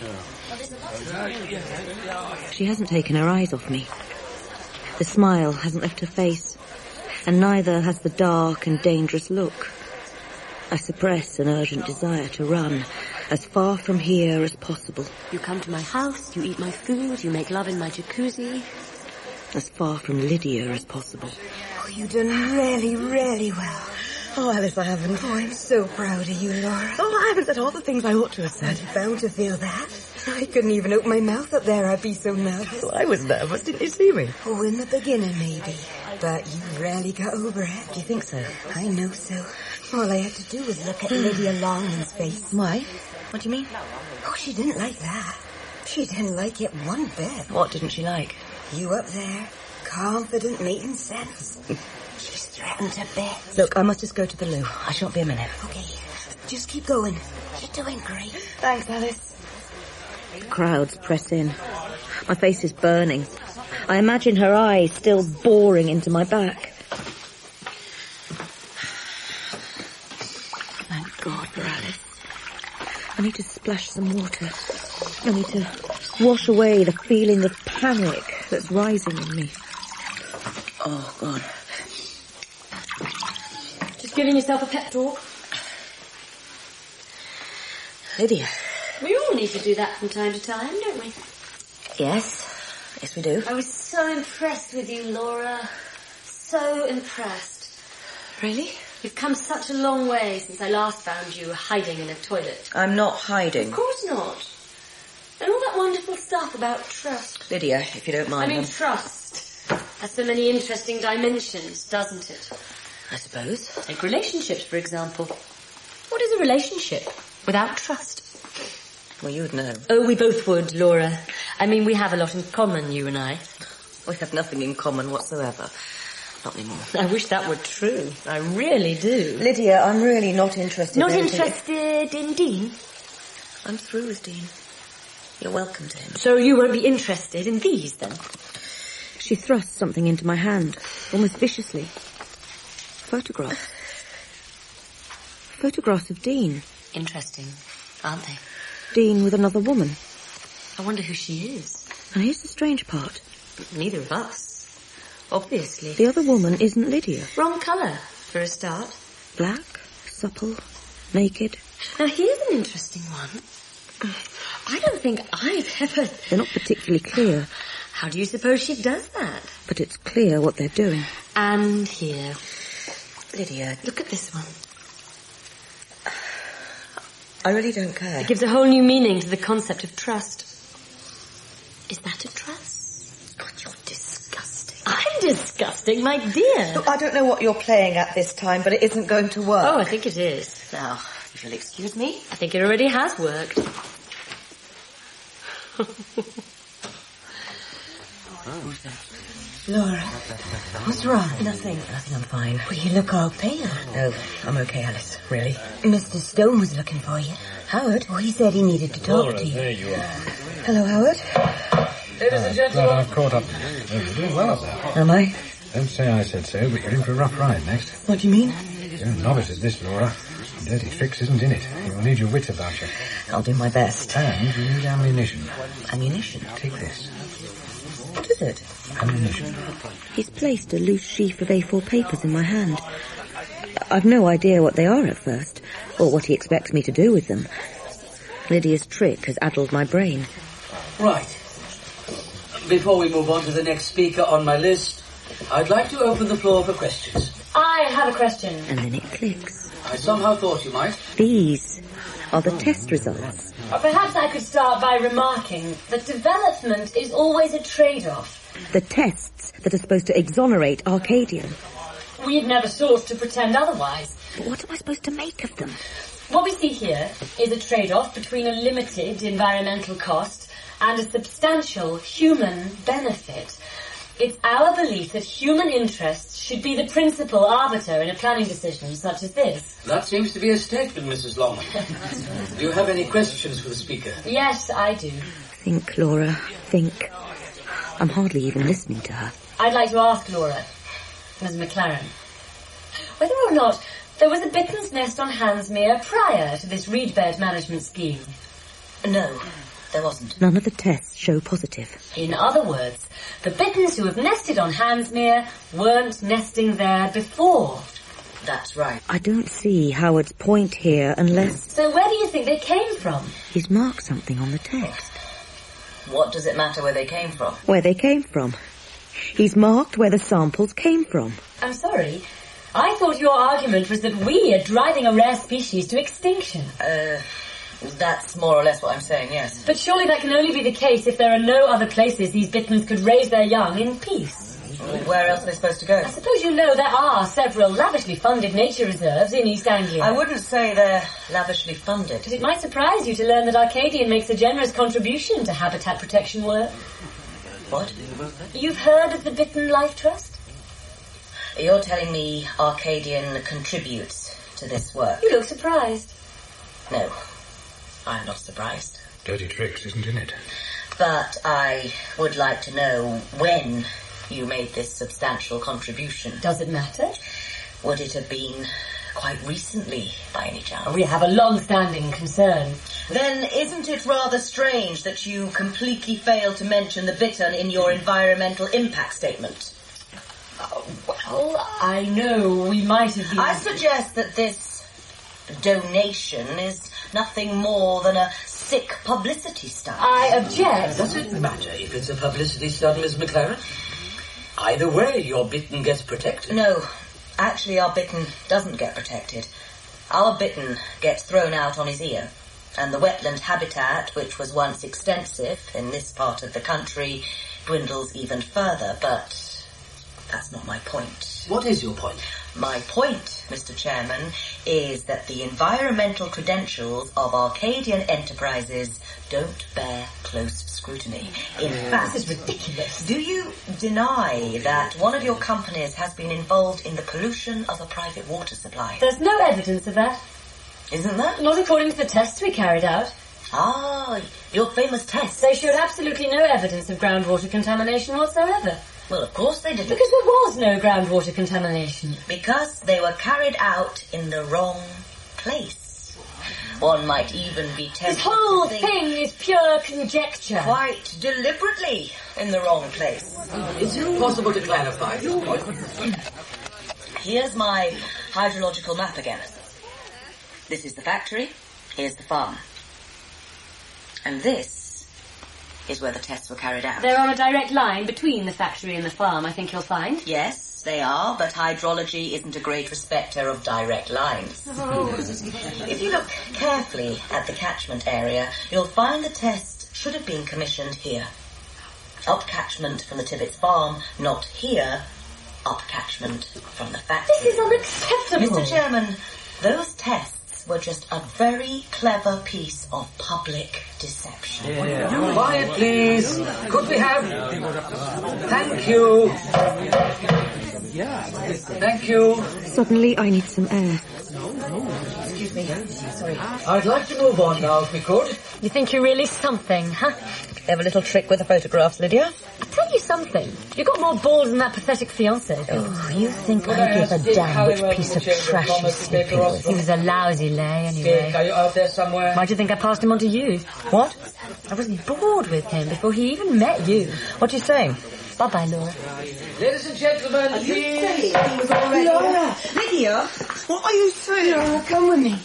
She hasn't taken her eyes off me. The smile hasn't left her face, and neither has the dark and dangerous look. I suppress an urgent desire to run as far from here as possible. You come to my house, you eat my food, you make love in my jacuzzi. As far from Lydia as possible. Oh, you've done really, really well. Oh, Alice, I haven't. Oh, I'm so proud of you, Laura. Oh, I haven't said all the things I ought to have said. I'm bound to feel that. I couldn't even open my mouth up there. I'd be so nervous. Well, I was nervous. Didn't you see me? Oh, in the beginning, maybe. But you really got over it. Do you think so? I know so. All I had to do was look at Lydia Longman's face. Why? What do you mean? Oh, she didn't like that. She didn't like it one bit. What didn't she like? You up there, confident, making sense. She's threatened to bits. Look, I must just go to the loo. I shan't be a minute. Okay, just keep going. You're doing great. Thanks, Alice. Crowds press in. My face is burning. I imagine her eyes still boring into my back. Thank God for Alice. I need to splash some water. I need to wash away the feeling of panic that's rising in me. Oh, God. Just giving yourself a pep talk. Lydia. We all need to do that from time to time, don't we? Yes. Yes, we do. I was so impressed with you, Laura. So impressed. Really? You've come such a long way since I last found you hiding in a toilet. I'm not hiding. Of course not. And all that wonderful stuff about trust. Lydia, if you don't mind. I mean, I'm... trust has so many interesting dimensions, doesn't it? I suppose. Take relationships, for example. What is a relationship without trust? Well, you would know. Oh, we both would, Laura. I mean, we have a lot in common, you and I. We have nothing in common whatsoever. Not anymore. I wish that were true. I really do. Lydia, I'm really not interested Not in interested in Dean? I'm through with Dean. You're welcome to him. So you won't be interested in these, then? She thrusts something into my hand, almost viciously. Photographs. Photographs of Dean. Interesting, aren't they? Dean with another woman. I wonder who she is. And here's the strange part. Neither of us. Obviously. The other woman isn't Lydia. Wrong colour, for a start. Black, supple, naked. Now here's an interesting one. I don't think I've ever... They're not particularly clear. How do you suppose she does that? But it's clear what they're doing. And here. Lydia, look at this one. I really don't care. It gives a whole new meaning to the concept of trust. Is that a trust? God, you're disgusting. I'm disgusting, my dear. Look, I don't know what you're playing at this time, but it isn't going to work. Oh, I think it is. Now, if you'll excuse me. I think it already has worked. Laura, what's wrong? Nothing. Nothing, I'm fine. Well, you look all pale. No, I'm okay, Alice, really. Mister Stone was looking for you. Howard? Oh, he said he needed to talk Laura, to you. there you are. Hello, Howard. Ladies and Glad gentlemen. I've caught up. Oh, you're doing well up there. Am I? Don't say I said so, but you're in for a rough ride next. What do you mean? You're a novice at this, Laura. Dirty tricks isn't in it. You will need your wits about you. I'll do my best. And you need ammunition. Ammunition? Take this. What is it? Ammunition. He's placed a loose sheaf of A four papers in my hand. I've no idea what they are at first, or what he expects me to do with them. Lydia's trick has addled my brain. Right. Before we move on to the next speaker on my list, I'd like to open the floor for questions. I have a question. And then it clicks. I somehow thought you might. These are the test results. Or perhaps I could start by remarking that development is always a trade-off. The tests that are supposed to exonerate Arcadian. We've never sought to pretend otherwise. But what am I supposed to make of them? What we see here is a trade-off between a limited environmental cost and a substantial human benefit. It's our belief that human interests should be the principal arbiter in a planning decision such as this. That seems to be a statement, Missus Longman. Do you have any questions for the speaker? Yes, I do. Think, Laura, think. I'm hardly even listening to her. I'd like to ask Laura, Miss McLaren, whether or not there was a bitten's nest on Hansmere prior to this reedbed management scheme. No, there wasn't. None of the tests show positive. In other words, the bittens who have nested on Hansmere weren't nesting there before. That's right. I don't see Howard's point here unless... So where do you think they came from? He's marked something on the text. What does it matter where they came from? Where they came from. He's marked where the samples came from. I'm sorry. I thought your argument was that we are driving a rare species to extinction. Uh, that's more or less what I'm saying, yes. But surely that can only be the case if there are no other places these bitterns could raise their young in peace. Where else are they supposed to go? I suppose you know there are several lavishly funded nature reserves in East Anglia. I wouldn't say they're lavishly funded. But it might surprise you to learn that Arcadian makes a generous contribution to habitat protection work. What? You've heard of the Bitten Life Trust? You're telling me Arcadian contributes to this work? You look surprised. No, I'm not surprised. Dirty tricks isn't in it. But I would like to know when you made this substantial contribution. Does it matter? Would it have been quite recently, by any chance? We have a long-standing concern. Then isn't it rather strange that you completely failed to mention the bittern in your environmental impact statement? Uh, well, I know we might have been... I suggest that this donation is nothing more than a sick publicity stunt. I object. Does it matter if it's a publicity stunt, Miss McLaren? Either way, your Bitten gets protected. No, actually our Bitten doesn't get protected. Our Bitten gets thrown out on his ear, and the wetland habitat, which was once extensive in this part of the country, dwindles even further, but that's not my point. What is your point? My point, Mister Chairman, is that the environmental credentials of Arcadian Enterprises don't bear close scrutiny. In fact, this is ridiculous. Do you deny that one of your companies has been involved in the pollution of a private water supply? There's no evidence of that. Isn't there? Not according to the tests we carried out. Ah, your famous tests. They showed absolutely no evidence of groundwater contamination whatsoever. Well, of course they didn't. Because there was no groundwater contamination. Because they were carried out in the wrong place. One might even be tempted This whole to think thing is pure conjecture. quite deliberately in the wrong place. Is it possible to clarify your point? Here's my hydrological map again. This is the factory, here's the farm. And this is where the tests were carried out. They're on a direct line between the factory and the farm, I think you'll find. Yes, they are, but hydrology isn't a great respecter of direct lines. Oh. If you look carefully at the catchment area, you'll find the test should have been commissioned here. Up catchment from the Tibbets farm, not here, up catchment from the factory. This is unacceptable. Mister Chairman, those tests were just a very clever piece of public deception. Yeah. Quiet, please. Could we have... Thank you. Thank you. Suddenly I need some air. Excuse me. Sorry. I'd like to move on now, if we could. You think you're really something, huh? They have a little trick with the photographs, Lydia. I'll tell you something. You've got more balls than that pathetic fiancé. Oh, you think Could I I give a ask Dick damn which Halliwell piece to of take the trash bomb he's to sleeping Baker with? He was a lousy lay, Dick, anyway. are you out there somewhere? Why do you think I passed him on to you? What? I was bored with him before he even met you. What are you saying? Bye-bye, Laura. Ladies and gentlemen, please. He was already... Laura! Lydia! What are you saying? Laura, come with me.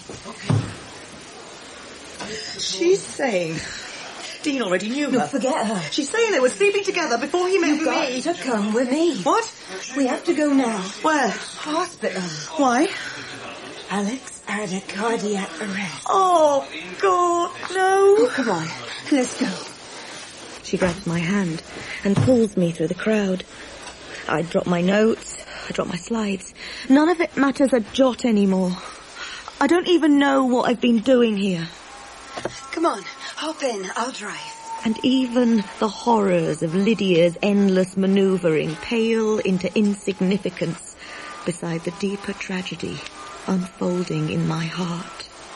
She's saying... Dean already knew No, her. forget her. She's saying they were sleeping together before he met You've with got me. to come with me. What? We have to go now. Where? Hospital. Why? Alex had a cardiac arrest. Oh, God, no. Oh, come on. Let's go. She grabs my hand and pulls me through the crowd. I drop my notes, I drop my slides. None of it matters a jot anymore. I don't even know what I've been doing here. Come on, hop in. I'll drive. And even the horrors of Lydia's endless manoeuvring pale into insignificance beside the deeper tragedy unfolding in my heart.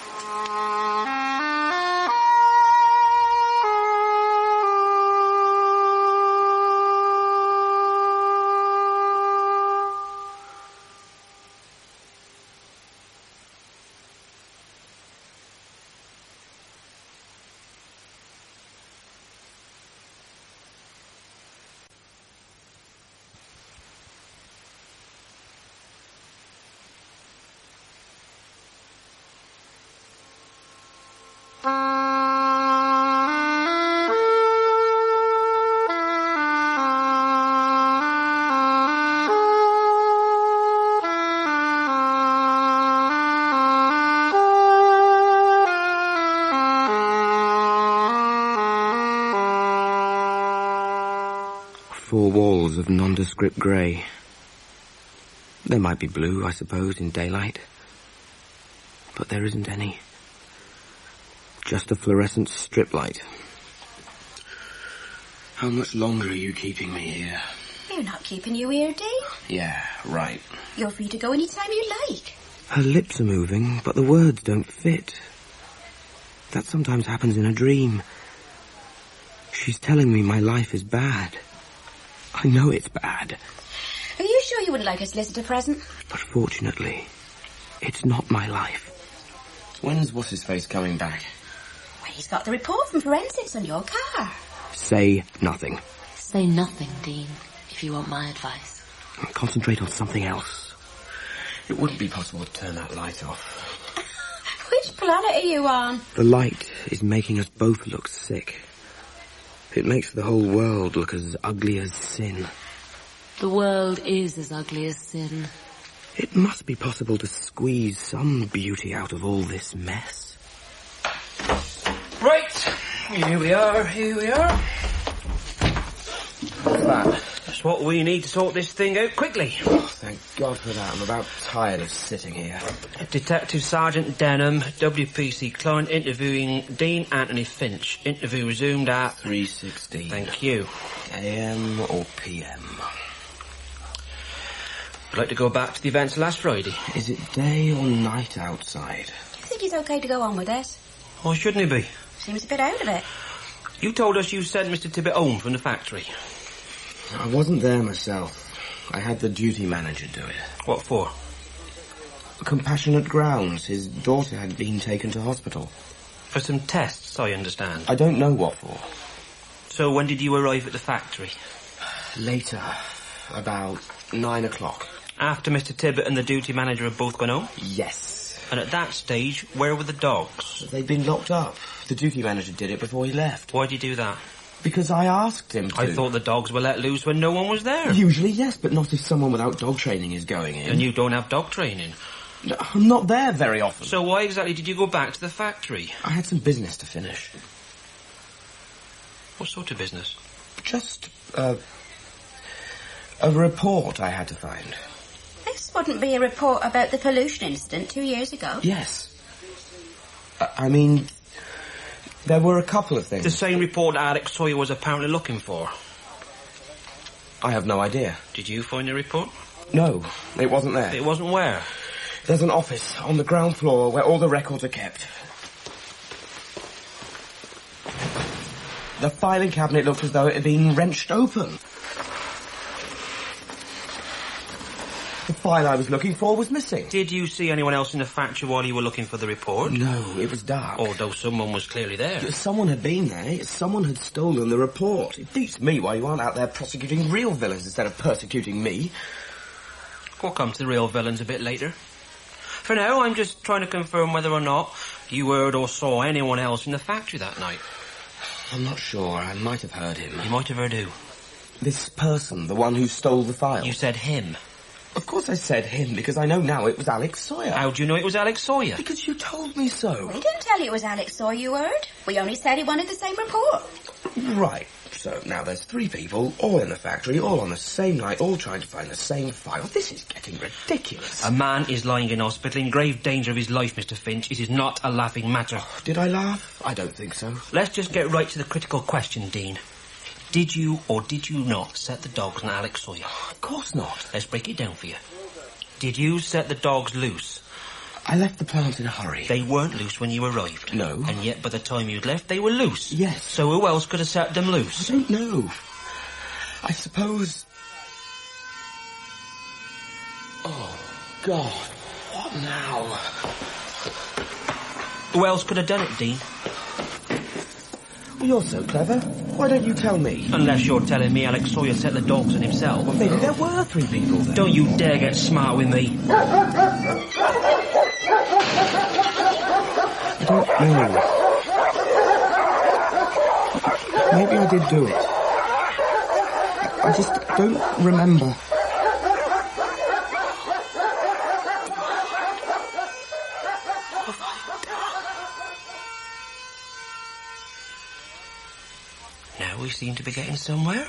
Four walls of nondescript grey. There might be blue, I suppose, in daylight. But there isn't any. Just a fluorescent strip light. How much longer are you keeping me here? We're not keeping you here, Dean. Yeah, right. You're free to go any time you like. Her lips are moving, but the words don't fit. That sometimes happens in a dream. She's telling me my life is bad. I know it's bad. Are you sure you wouldn't like us to listen to present? But fortunately, it's not my life. When's What's-His-Face coming back? Well, he's got the report from forensics on your car. Say nothing. Say nothing, Dean, if you want my advice. Concentrate on something else. It wouldn't be possible to turn that light off. Which planet are you on? The light is making us both look sick. It makes the whole world look as ugly as sin. The world is as ugly as sin. It must be possible to squeeze some beauty out of all this mess. Right, here we are, here we are. What's that? That's what we need to sort this thing out quickly. Oh, thank God for that. I'm about tired of sitting here. Detective Sergeant Denham, W P C client interviewing Dean Anthony Finch. Interview resumed at... three sixteen. Thank you. A M or P M? I'd like to go back to the events last Friday. Is it day or night outside? Do you think he's okay to go on with this? Or shouldn't he be? Seems a bit out of it. You told us you sent Mister Tibbet home from the factory. I wasn't there myself. I had the duty manager do it. What for? Compassionate grounds. His daughter had been taken to hospital. For some tests, I understand. I don't know what for. So when did you arrive at the factory? Later. About nine o'clock. After Mister Tibbet and the duty manager had both gone home? Yes. And at that stage, where were the dogs? They'd been locked up. The duty manager did it before he left. Why'd you do that? Because I asked him to. I thought the dogs were let loose when no one was there. Usually, yes, but not if someone without dog training is going in. And you don't have dog training. No, I'm not there very often. So why exactly did you go back to the factory? I had some business to finish. What sort of business? Just, uh... A report I had to find. This wouldn't be a report about the pollution incident two years ago. Yes. I, I mean, there were a couple of things. The same report Alex Sawyer was apparently looking for. I have no idea. Did you find the report? No, it wasn't there. It wasn't where? There's an office on the ground floor where all the records are kept. The filing cabinet looked as though it had been wrenched open. The file I was looking for was missing. Did you see anyone else in the factory while you were looking for the report? No, it was dark. Although someone was clearly there. Someone had been there. Someone had stolen the report. It beats me why you aren't out there prosecuting real villains instead of persecuting me. We'll come to the real villains a bit later. For now, I'm just trying to confirm whether or not you heard or saw anyone else in the factory that night. I'm not sure. I might have heard him. You might have heard who? This person, the one who stole the file. You said him. Of course I said him, because I know now it was Alex Sawyer. How do you know it was Alex Sawyer? Because you told me so. We didn't tell you it was Alex Sawyer you heard. We only said he wanted the same report. Right. So now there's three people, all in the factory, all on the same night, all trying to find the same file. This is getting ridiculous. A man is lying in hospital in grave danger of his life, Mister Finch. It is not a laughing matter. Did I laugh? I don't think so. Let's just get right to the critical question, Dean. Did you or did you not set the dogs on Alex Sawyer? Of course not. Let's break it down for you. Did you set the dogs loose? I left the plant in a hurry. They weren't loose when you arrived. No. And yet by the time you'd left, they were loose. Yes. So who else could have set them loose? I don't know. I suppose... Oh, God. What now? Who else could have done it, Dean? Well, you're so clever. Why don't you tell me? Unless you're telling me Alex Sawyer set the dogs on himself. Well, maybe there were three people there. Don't you dare get smart with me. I don't know. Maybe I did do it. I just don't remember. Now we seem to be getting somewhere.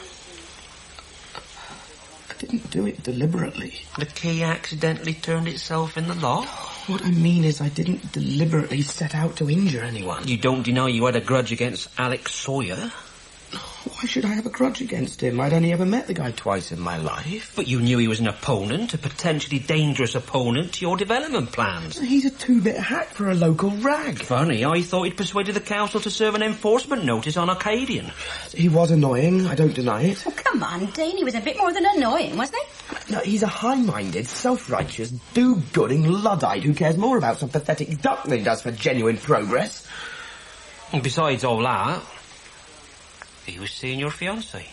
I didn't do it deliberately. The key accidentally turned itself in the lock? What I mean is I didn't deliberately set out to injure anyone. You don't deny you had a grudge against Alex Sawyer? Why should I have a grudge against him? I'd only ever met the guy twice in my life. But you knew he was an opponent, a potentially dangerous opponent to your development plans. He's a two-bit hack for a local rag. Funny, I thought he'd persuaded the council to serve an enforcement notice on Arcadian. He was annoying, I don't deny it. Oh, come on, Dean, he was a bit more than annoying, wasn't he? No, he's a high-minded, self-righteous, do-gooding Luddite who cares more about some pathetic duck than he does for genuine progress. And besides all that, he was seeing your fiancée.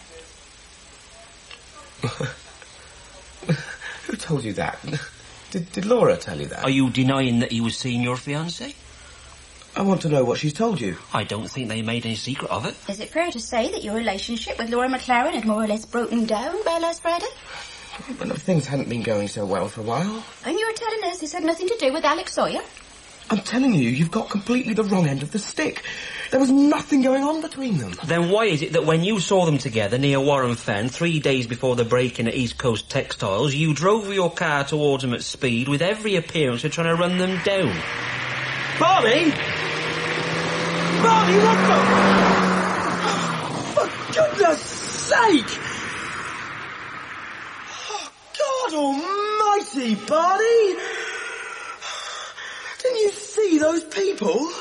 Who told you that? Did, did Laura tell you that? Are you denying that he was seeing your fiancée? I want to know what she's told you. I don't think they made any secret of it. Is it fair to say that your relationship with Laura McLaren had more or less broken down by last Friday? Well, things hadn't been going so well for a while. And you were telling us this had nothing to do with Alex Sawyer? I'm telling you, you've got completely the wrong end of the stick. There was nothing going on between them. Then why is it that when you saw them together near Warren Fen, three days before the break-in at East Coast Textiles, you drove your car towards them at speed with every appearance of trying to run them down? Barney! Barney, what the... For goodness sake! Oh, God almighty, Barney! Didn't you see those people?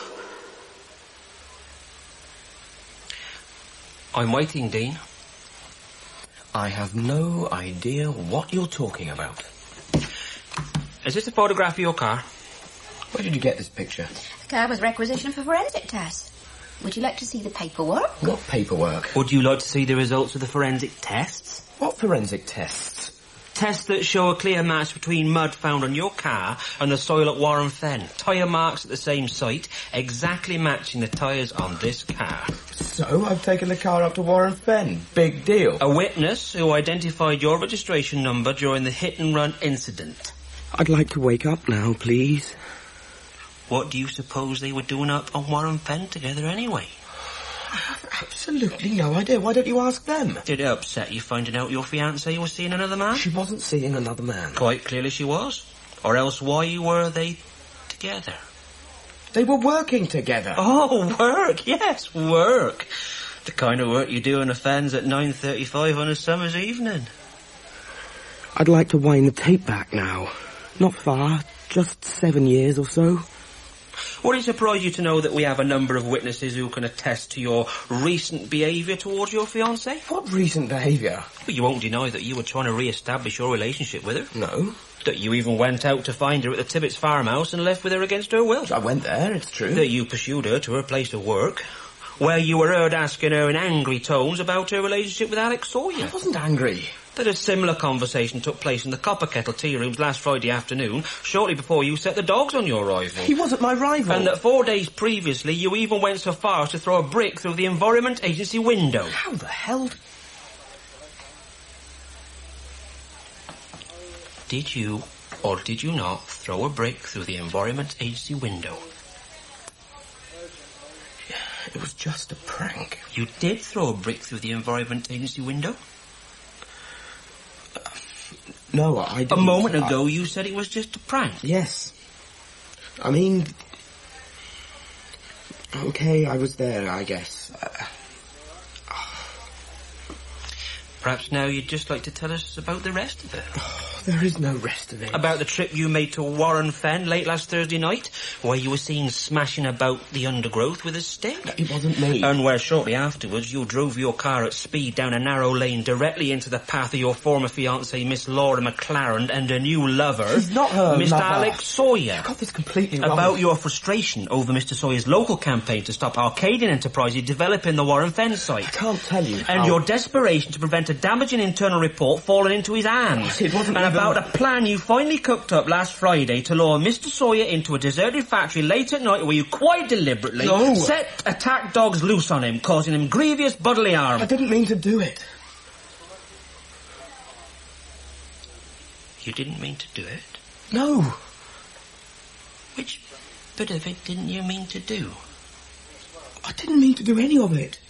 I'm waiting, Dean. I have no idea what you're talking about. Is this a photograph of your car? Where did you get this picture? The car was requisitioned for forensic tests. Would you like to see the paperwork? What paperwork? Would you like to see the results of the forensic tests? What forensic tests? Tests that show a clear match between mud found on your car and the soil at Warren Fen. Tyre marks at the same site, exactly matching the tyres on this car. So, I've taken the car up to Warren Fen. Big deal. A witness who identified your registration number during the hit-and-run incident. I'd like to wake up now, please. What do you suppose they were doing up on Warren Fen together anyway? Absolutely no idea. Why don't you ask them? Did it upset you finding out your fiancée was seeing another man? She wasn't seeing another man. Quite clearly she was. Or else why were they together? They were working together. Oh, work, yes, work. The kind of work you do in a fens at nine thirty-five on a summer's evening. I'd like to wind the tape back now. Not far, just seven years or so. Would it surprise you to know that we have a number of witnesses who can attest to your recent behaviour towards your fiancée? What recent behaviour? Well, you won't deny that you were trying to re-establish your relationship with her. No. That you even went out to find her at the Tibbets farmhouse and left with her against her will. I went there, it's true. That you pursued her to her place of work, where you were heard asking her in angry tones about her relationship with Alex Sawyer. I wasn't angry. That a similar conversation took place in the Copper Kettle tea rooms last Friday afternoon, shortly before you set the dogs on your rival. He wasn't my rival. And that four days previously you even went so far as to throw a brick through the Environment Agency window. How the hell... Did you, or did you not, throw a brick through the Environment Agency window? It was just a prank. You did throw a brick through the Environment Agency window? No, I didn't. A moment I... ago you said it was just a prank. Yes. I mean... Okay, I was there, I guess. Uh... Perhaps now you'd just like to tell us about the rest of it. Oh, there is no rest of it. About the trip you made to Warren Fen late last Thursday night, where you were seen smashing about the undergrowth with a stick. It wasn't me. And where shortly afterwards you drove your car at speed down a narrow lane directly into the path of your former fiancée, Miss Laura McLaren, and her new lover, She's not her Mister lover. Alex Sawyer. I got this completely wrong. About your frustration over Mister Sawyer's local campaign to stop Arcadian Enterprises developing the Warren Fen site. I can't tell you And how... your desperation to prevent a damaging internal report falling into his hands. It wasn't and even... about a plan you finally cooked up last Friday to lure Mister Sawyer into a deserted factory late at night where you quite deliberately no. set attack dogs loose on him, causing him grievous bodily harm. I didn't mean to do it. You didn't mean to do it? No. Which bit of it didn't you mean to do? I didn't mean to do any of it.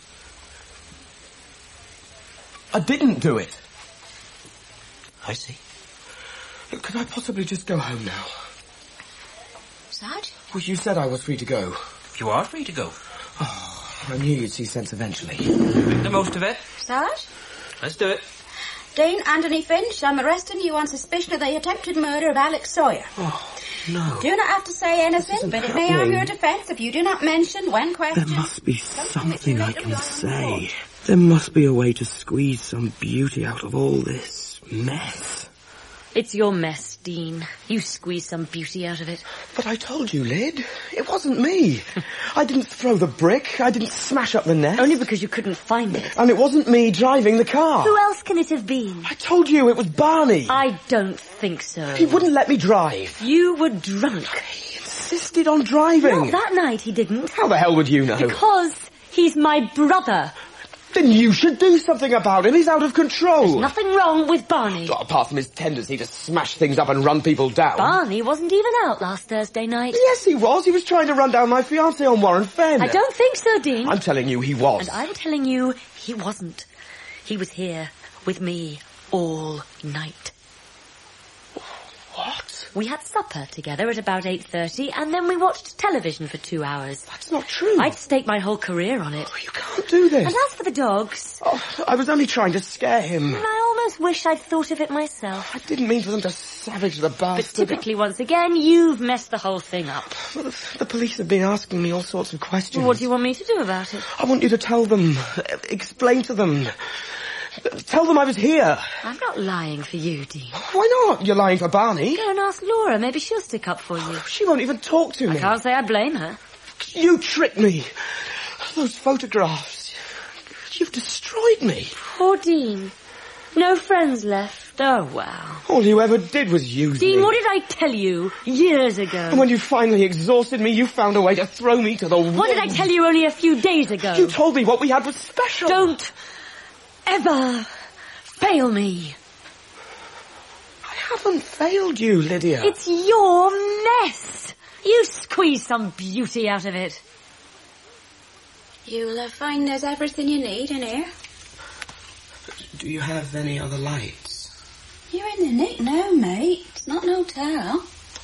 I didn't do it. I see. Could I possibly just go home now? Sarge? Well, you said I was free to go. You are free to go. Oh, I knew you'd see sense eventually. Make the most of it. Sarge? Let's do it. Dean Anthony Finch, I'm arresting you on suspicion of the attempted murder of Alex Sawyer. Oh, no. Do not have to say anything, but it may harm your defence if you do not mention when questioned. There must be something I can say. There must be a way to squeeze some beauty out of all this mess. It's your mess, Dean. You squeeze some beauty out of it. But I told you, Lyd. It wasn't me. I didn't throw the brick. I didn't smash up the nest. Only because you couldn't find it. And it wasn't me driving the car. Who else can it have been? I told you it was Barney. I don't think so. He wouldn't let me drive. You were drunk. He insisted on driving. No, that night he didn't. How the hell would you know? Because he's my brother. Then you should do something about him. He's out of control. There's nothing wrong with Barney. Oh, apart from his tendency to smash things up and run people down. Barney wasn't even out last Thursday night. Yes, he was. He was trying to run down my fiancée on Warren Fen. I don't think so, Dean. I'm telling you he was. And I'm telling you he wasn't. He was here with me all night. What? We had supper together at about eight thirty, and then we watched television for two hours. That's not true. I'd stake my whole career on it. Oh, you can't do this. And as for the dogs... Oh, I was only trying to scare him. And I almost wish I'd thought of it myself. I didn't mean for them to savage the bastard. But typically, once again, you've messed the whole thing up. Well, the, the police have been asking me all sorts of questions. Well, what do you want me to do about it? I want you to tell them, explain to them... Tell them I was here. I'm not lying for you, Dean. Why not? You're lying for Barney. Go and ask Laura. Maybe she'll stick up for you. She won't even talk to me. I can't say I blame her. You tricked me. Those photographs. You've destroyed me. Poor Dean. No friends left. Oh, wow. All you ever did was use Dean, me. what did I tell you years ago? And when you finally exhausted me, you found a way to throw me to the wind. What did I tell you only a few days ago? You told me what we had was special. Don't ever fail me. I haven't failed you, Lydia. It's your mess. You squeeze some beauty out of it. You'll uh, find there's everything you need in here. Do you have any other lights? You're in the nick now, mate. It's not no tell.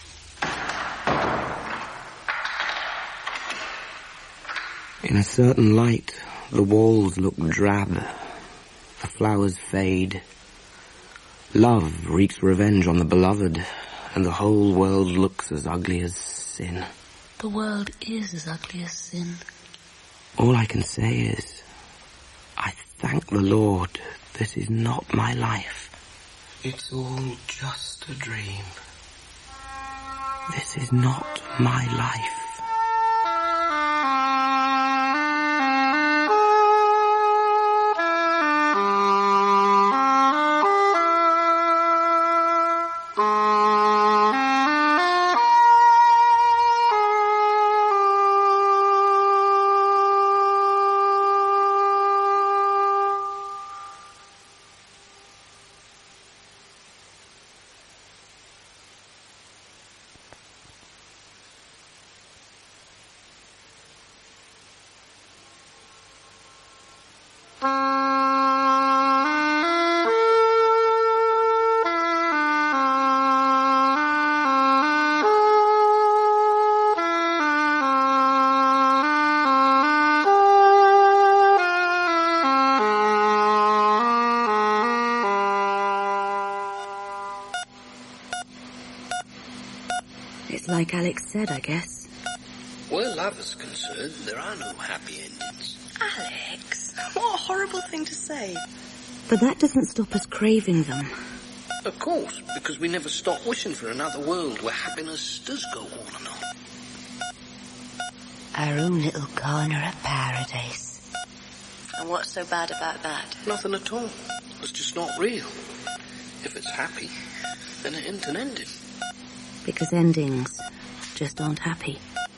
In a certain light, the walls look drab. The flowers fade. Love wreaks revenge on the beloved, and the whole world looks as ugly as sin. The world is as ugly as sin. All I can say is, I thank the Lord this is not my life. It's all just a dream. This is not my life. Like Alex said, I guess. Where love is concerned, there are no happy endings. Alex, what a horrible thing to say. But that doesn't stop us craving them. Of course, because we never stop wishing for another world where happiness does go on and on. Our own little corner of paradise. And what's so bad about that? Nothing at all. It's just not real. If it's happy, then it ain't an ending. Because endings just aren't happy.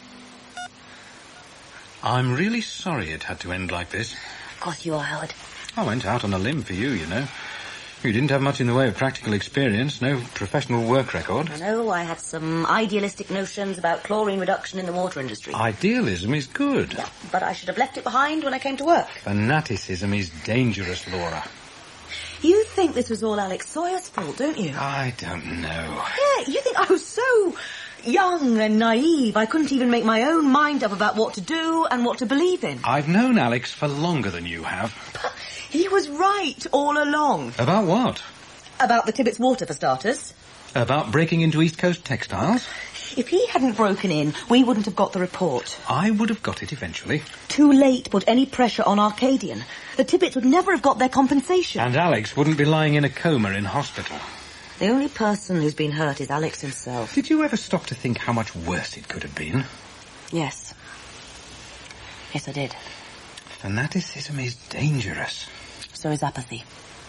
I'm really sorry it had to end like this. Of course you are, Howard. I went out on a limb for you, you know. You didn't have much in the way of practical experience, no professional work record. I know, I had some idealistic notions about chlorine reduction in the water industry. Idealism is good. Yeah, but I should have left it behind when I came to work. Fanaticism is dangerous, Laura. You think this was all Alex Sawyer's fault, don't you? I don't know. Yeah, you think I was so young and naive I couldn't even make my own mind up about what to do and what to believe in. I've known Alex for longer than you have. But he was right all along. About what? About the Tibbets Water, for starters. About breaking into East Coast Textiles? If he hadn't broken in, we wouldn't have got the report. I would have got it eventually. Too late to put any pressure on Arcadian. The Tibbets would never have got their compensation. And Alex wouldn't be lying in a coma in hospital. The only person who's been hurt is Alex himself. Did you ever stop to think how much worse it could have been? Yes. Yes, I did. Fanaticism is dangerous. So is apathy.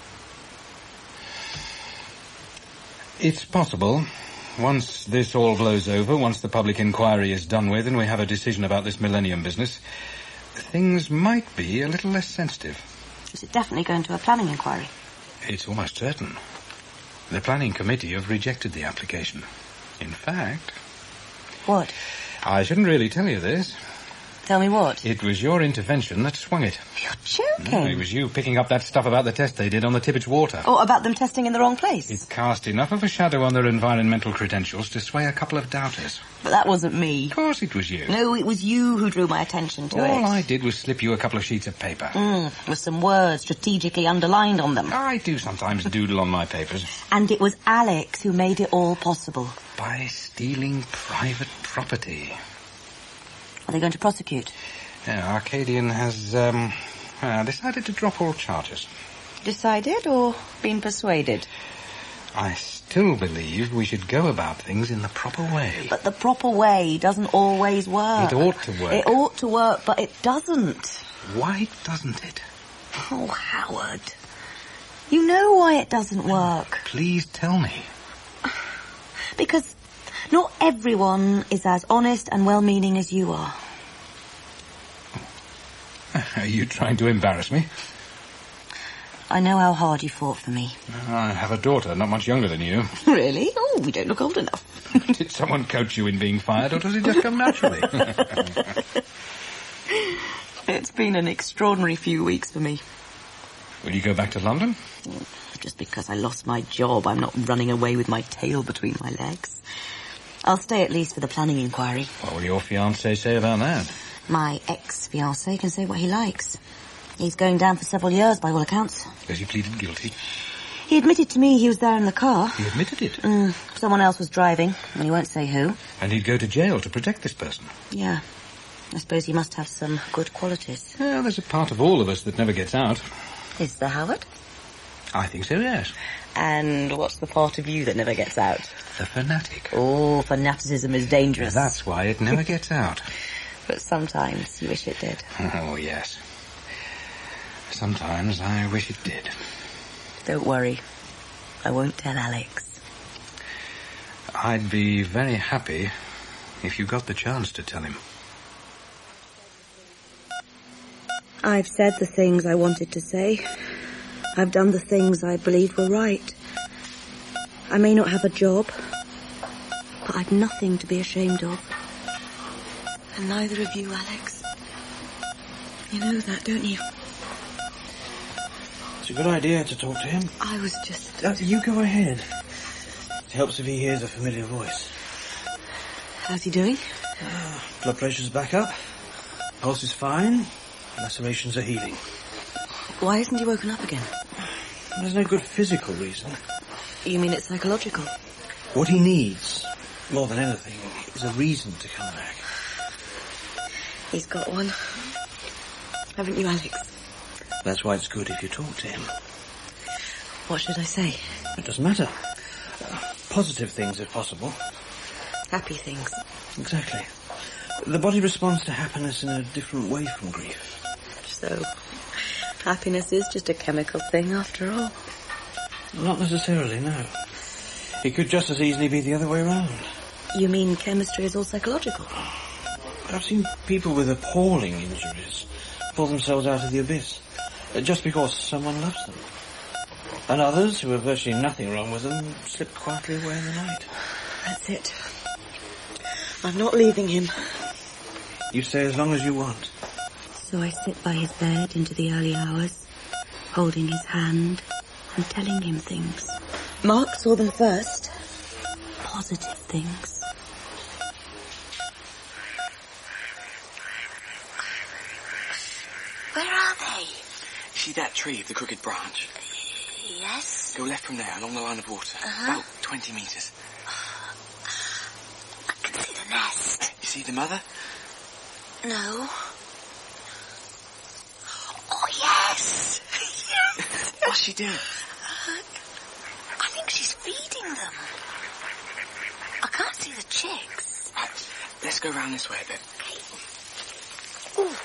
It's possible. Once this all blows over, once the public inquiry is done with and we have a decision about this Millennium business, things might be a little less sensitive. Is it definitely going to a planning inquiry? It's almost certain. The planning committee have rejected the application. In fact... What? I shouldn't really tell you this. Tell me what? It was your intervention that swung it. You're joking. No, it was you picking up that stuff about the test they did on the Tibbets Water. Or about them testing in the wrong place. It cast enough of a shadow on their environmental credentials to sway a couple of doubters. But that wasn't me. Of course it was you. No, it was you who drew my attention to All it. All I did was slip you a couple of sheets of paper. Mm, with some words strategically underlined on them. I do sometimes doodle on my papers. And it was Alex who made it all possible. By stealing private property. Are they going to prosecute? Yeah, Arcadian has, um, uh, decided to drop all charges. Decided or been persuaded? I still believe we should go about things in the proper way. But the proper way doesn't always work. It ought to work. It ought to work, but it doesn't. Why doesn't it? Oh, Howard. You know why it doesn't work. Please tell me. Because not everyone is as honest and well-meaning as you are. Are you trying to embarrass me? I know how hard you fought for me. I have a daughter, not much younger than you. Really? Oh, we don't look old enough. Did someone coach you in being fired, or does it just come naturally? It's been an extraordinary few weeks for me. Will you go back to London? Just because I lost my job, I'm not running away with my tail between my legs. I'll stay at least for the planning inquiry. What will your fiancé say about that? My ex-fiancé can say what he likes. He's going down for several years, by all accounts. Because he pleaded guilty? He admitted to me he was there in the car. He admitted it? Mm, someone else was driving, and he won't say who. And he'd go to jail to protect this person? Yeah. I suppose he must have some good qualities. Well, there's a part of all of us that never gets out. Is there, Howard? I think so, yes. And what's the part of you that never gets out? The fanatic. Oh, fanaticism is dangerous. That's why it never gets out. But sometimes you wish it did. Oh, yes. Sometimes I wish it did. Don't worry. I won't tell Alex. I'd be very happy if you got the chance to tell him. I've said the things I wanted to say. I've done the things I believed were right. I may not have a job, but I've nothing to be ashamed of. And neither of you, Alex. You know that, don't you? It's a good idea to talk to him. I was just... Uh, you go ahead. It helps if he hears a familiar voice. How's he doing? Uh, blood pressure's back up. Pulse is fine. Lacerations are healing. Why hasn't he woken up again? There's no good physical reason. You mean it's psychological? What he needs, more than anything, is a reason to come back. He's got one. Haven't you, Alex? That's why it's good if you talk to him. What should I say? It doesn't matter. Uh, positive things, if possible. Happy things. Exactly. The body responds to happiness in a different way from grief. So, happiness is just a chemical thing after all? Not necessarily, no. It could just as easily be the other way around. You mean chemistry is all psychological? I've seen people with appalling injuries pull themselves out of the abyss just because someone loves them. And others, who have virtually nothing wrong with them, slip quietly away in the night. That's it. I'm not leaving him. You stay as long as you want. So I sit by his bed into the early hours, holding his hand and telling him things. Mark saw them first. Positive things. Where are they? See that tree of the crooked branch? Yes. Go left from there, along the line of water. Uh-huh. About twenty metres. I can see the nest. You see the mother? No. Oh, yes. Yes. What's she doing? Uh, I think she's feeding them. I can't see the chicks. Right, let's go round this way a bit. Okay. Ooh.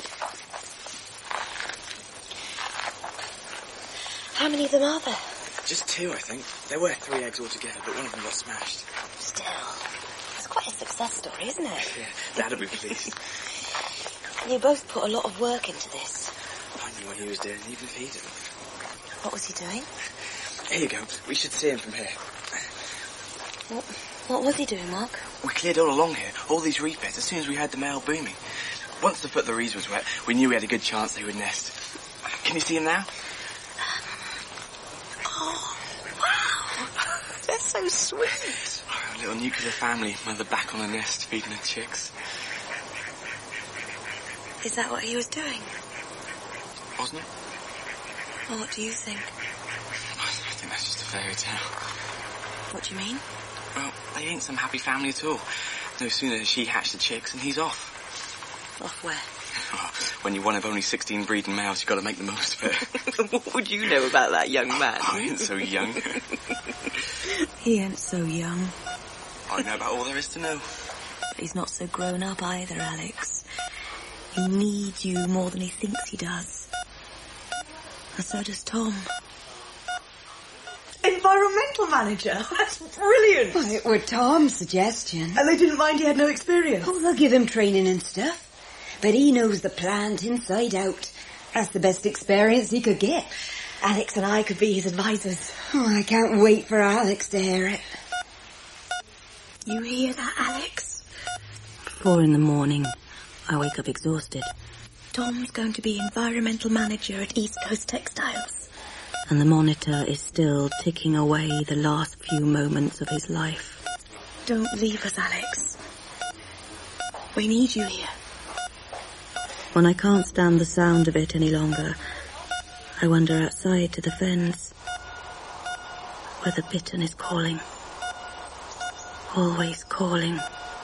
How many of them are there? Just two, I think. There were three eggs altogether, but one of them got smashed. Still, it's quite a success story, isn't it? Yeah, Dad'll be pleased. You both put a lot of work into this. I knew what he was doing, even feed him. What was he doing? Here you go. We should see him from here. What, what was he doing, Mark? We cleared all along here, all these reed beds, as soon as we heard the male booming. Once the foot of the reeds was wet, we knew we had a good chance they would nest. Can you see him now? Oh, wow. They're so sweet. Oh, a little nuclear family, mother back on the nest, feeding her chicks. Is that what he was doing? Wasn't it? Well, what do you think? I think that's just a fairy tale. What do you mean? Well, they ain't some happy family at all. No sooner has she hatched the chicks and he's off. Off where? Oh, when you're one of only sixteen breeding males, you've got to make the most of it. What would you know about that young man? I ain't so young. He ain't so young. I know about all there is to know. But he's not so grown up either, Alex. He needs you more than he thinks he does. And so does Tom. Environmental manager? That's brilliant. Well, it were Tom's suggestion. And they didn't mind he had no experience? Oh, they'll give him training and stuff. But he knows the plant inside out. That's the best experience he could get. Alex and I could be his advisors. Oh, I can't wait for Alex to hear it. You hear that, Alex? Four in the morning. I wake up exhausted. Tom's going to be environmental manager at East Coast Textiles. And the monitor is still ticking away the last few moments of his life. Don't leave us, Alex. We need you here. When I can't stand the sound of it any longer, I wander outside to the fens, where the bittern is calling. Always calling.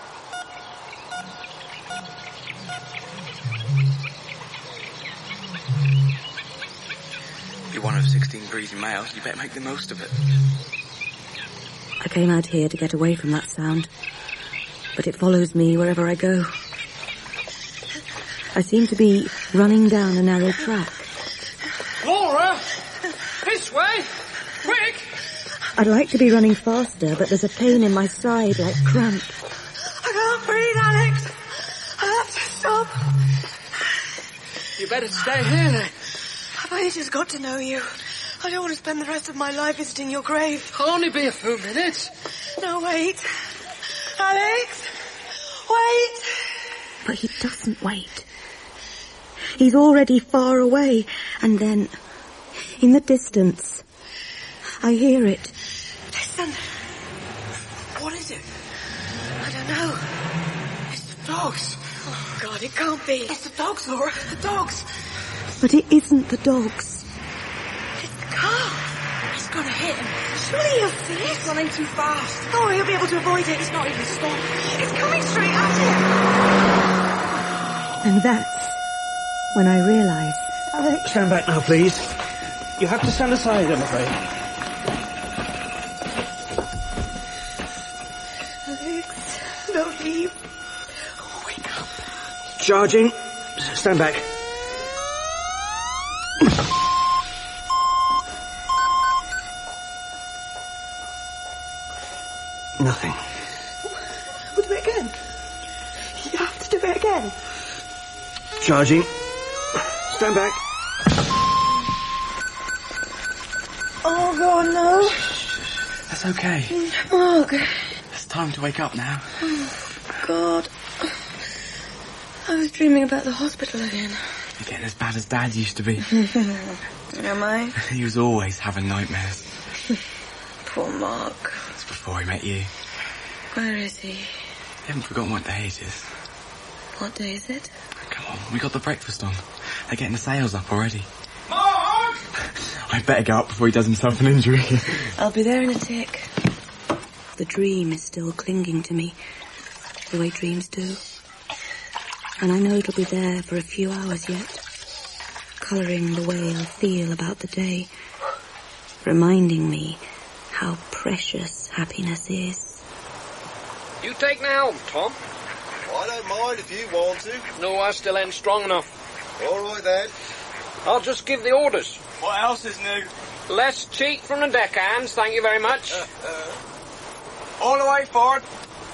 You're one of sixteen breeding males. You better make the most of it. I came out here to get away from that sound, but it follows me wherever I go. I seem to be running down a narrow track. Laura! This way! Quick! I'd like to be running faster, but there's a pain in my side like cramp. I can't breathe, Alex. I have to stop. You better stay here then. I've only just got to know you. I don't want to spend the rest of my life visiting your grave. I'll only be a few minutes. No, wait. Alex! Wait! But he doesn't wait. He's already far away, and then, in the distance, I hear it. Listen. What is it? I don't know. It's the dogs. Oh, God, it can't be. It's the dogs, Laura. The dogs. But it isn't the dogs. It's the car. It's gonna hit him. Surely he'll see it. It's running too fast. Oh, he'll be able to avoid it. It's not even stopped. It's coming straight at him. And that's when I realise. Alex, stand back now, please. You have to stand aside, I'm afraid. Alex, don't leave. Oh, wake up. Charging. Stand back. Nothing. We'll do it again. You have to do it again. Charging. Stand back. Oh, God, no. That's okay. Mark. It's time to wake up now. Oh, God. I was dreaming about the hospital again. You're getting as bad as Dad used to be. Am I? He was always having nightmares. Poor Mark. That's before he met you. Where is he? You haven't forgotten what day it is. What day is it? Come on, we got the breakfast on. They're getting the sails up already. Mark! I'd better go up before he does himself an injury. I'll be there in a tick. The dream is still clinging to me, the way dreams do. And I know it'll be there for a few hours yet, colouring the way I'll feel about the day, reminding me how precious happiness is. You take me home, Tom. I don't mind if you want to. No, I still ain't strong enough. All right, then. I'll just give the orders. What else is new? Less cheek from the deckhands, thank you very much. Uh, uh, all the way forward.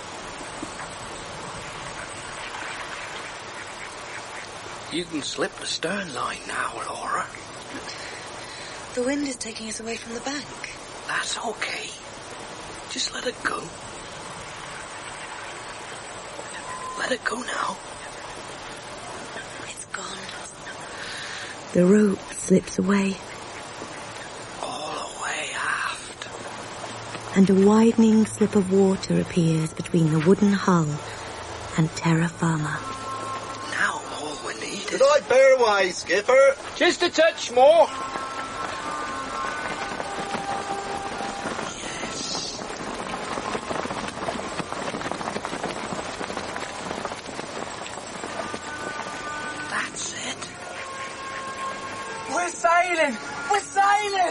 You can slip the stern line now, Laura. The wind is taking us away from the bank. That's okay. Just let it go. Let it go now. It's gone. The rope slips away. All the way aft. And a widening slip of water appears between the wooden hull and terra firma. Now all we need Did I bear away, Skipper? Just a touch more. We're sailing! We're sailing!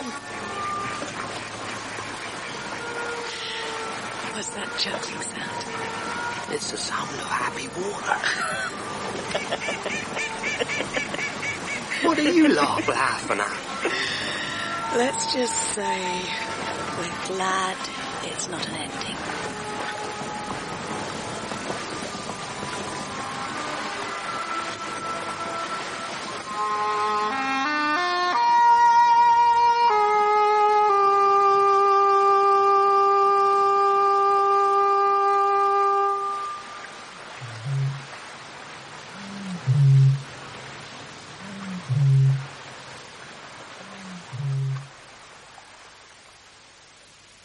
What's that chuckling sound? It's the sound of happy water. What are you laugh, laughing at? Let's just say we're glad it's not an ending.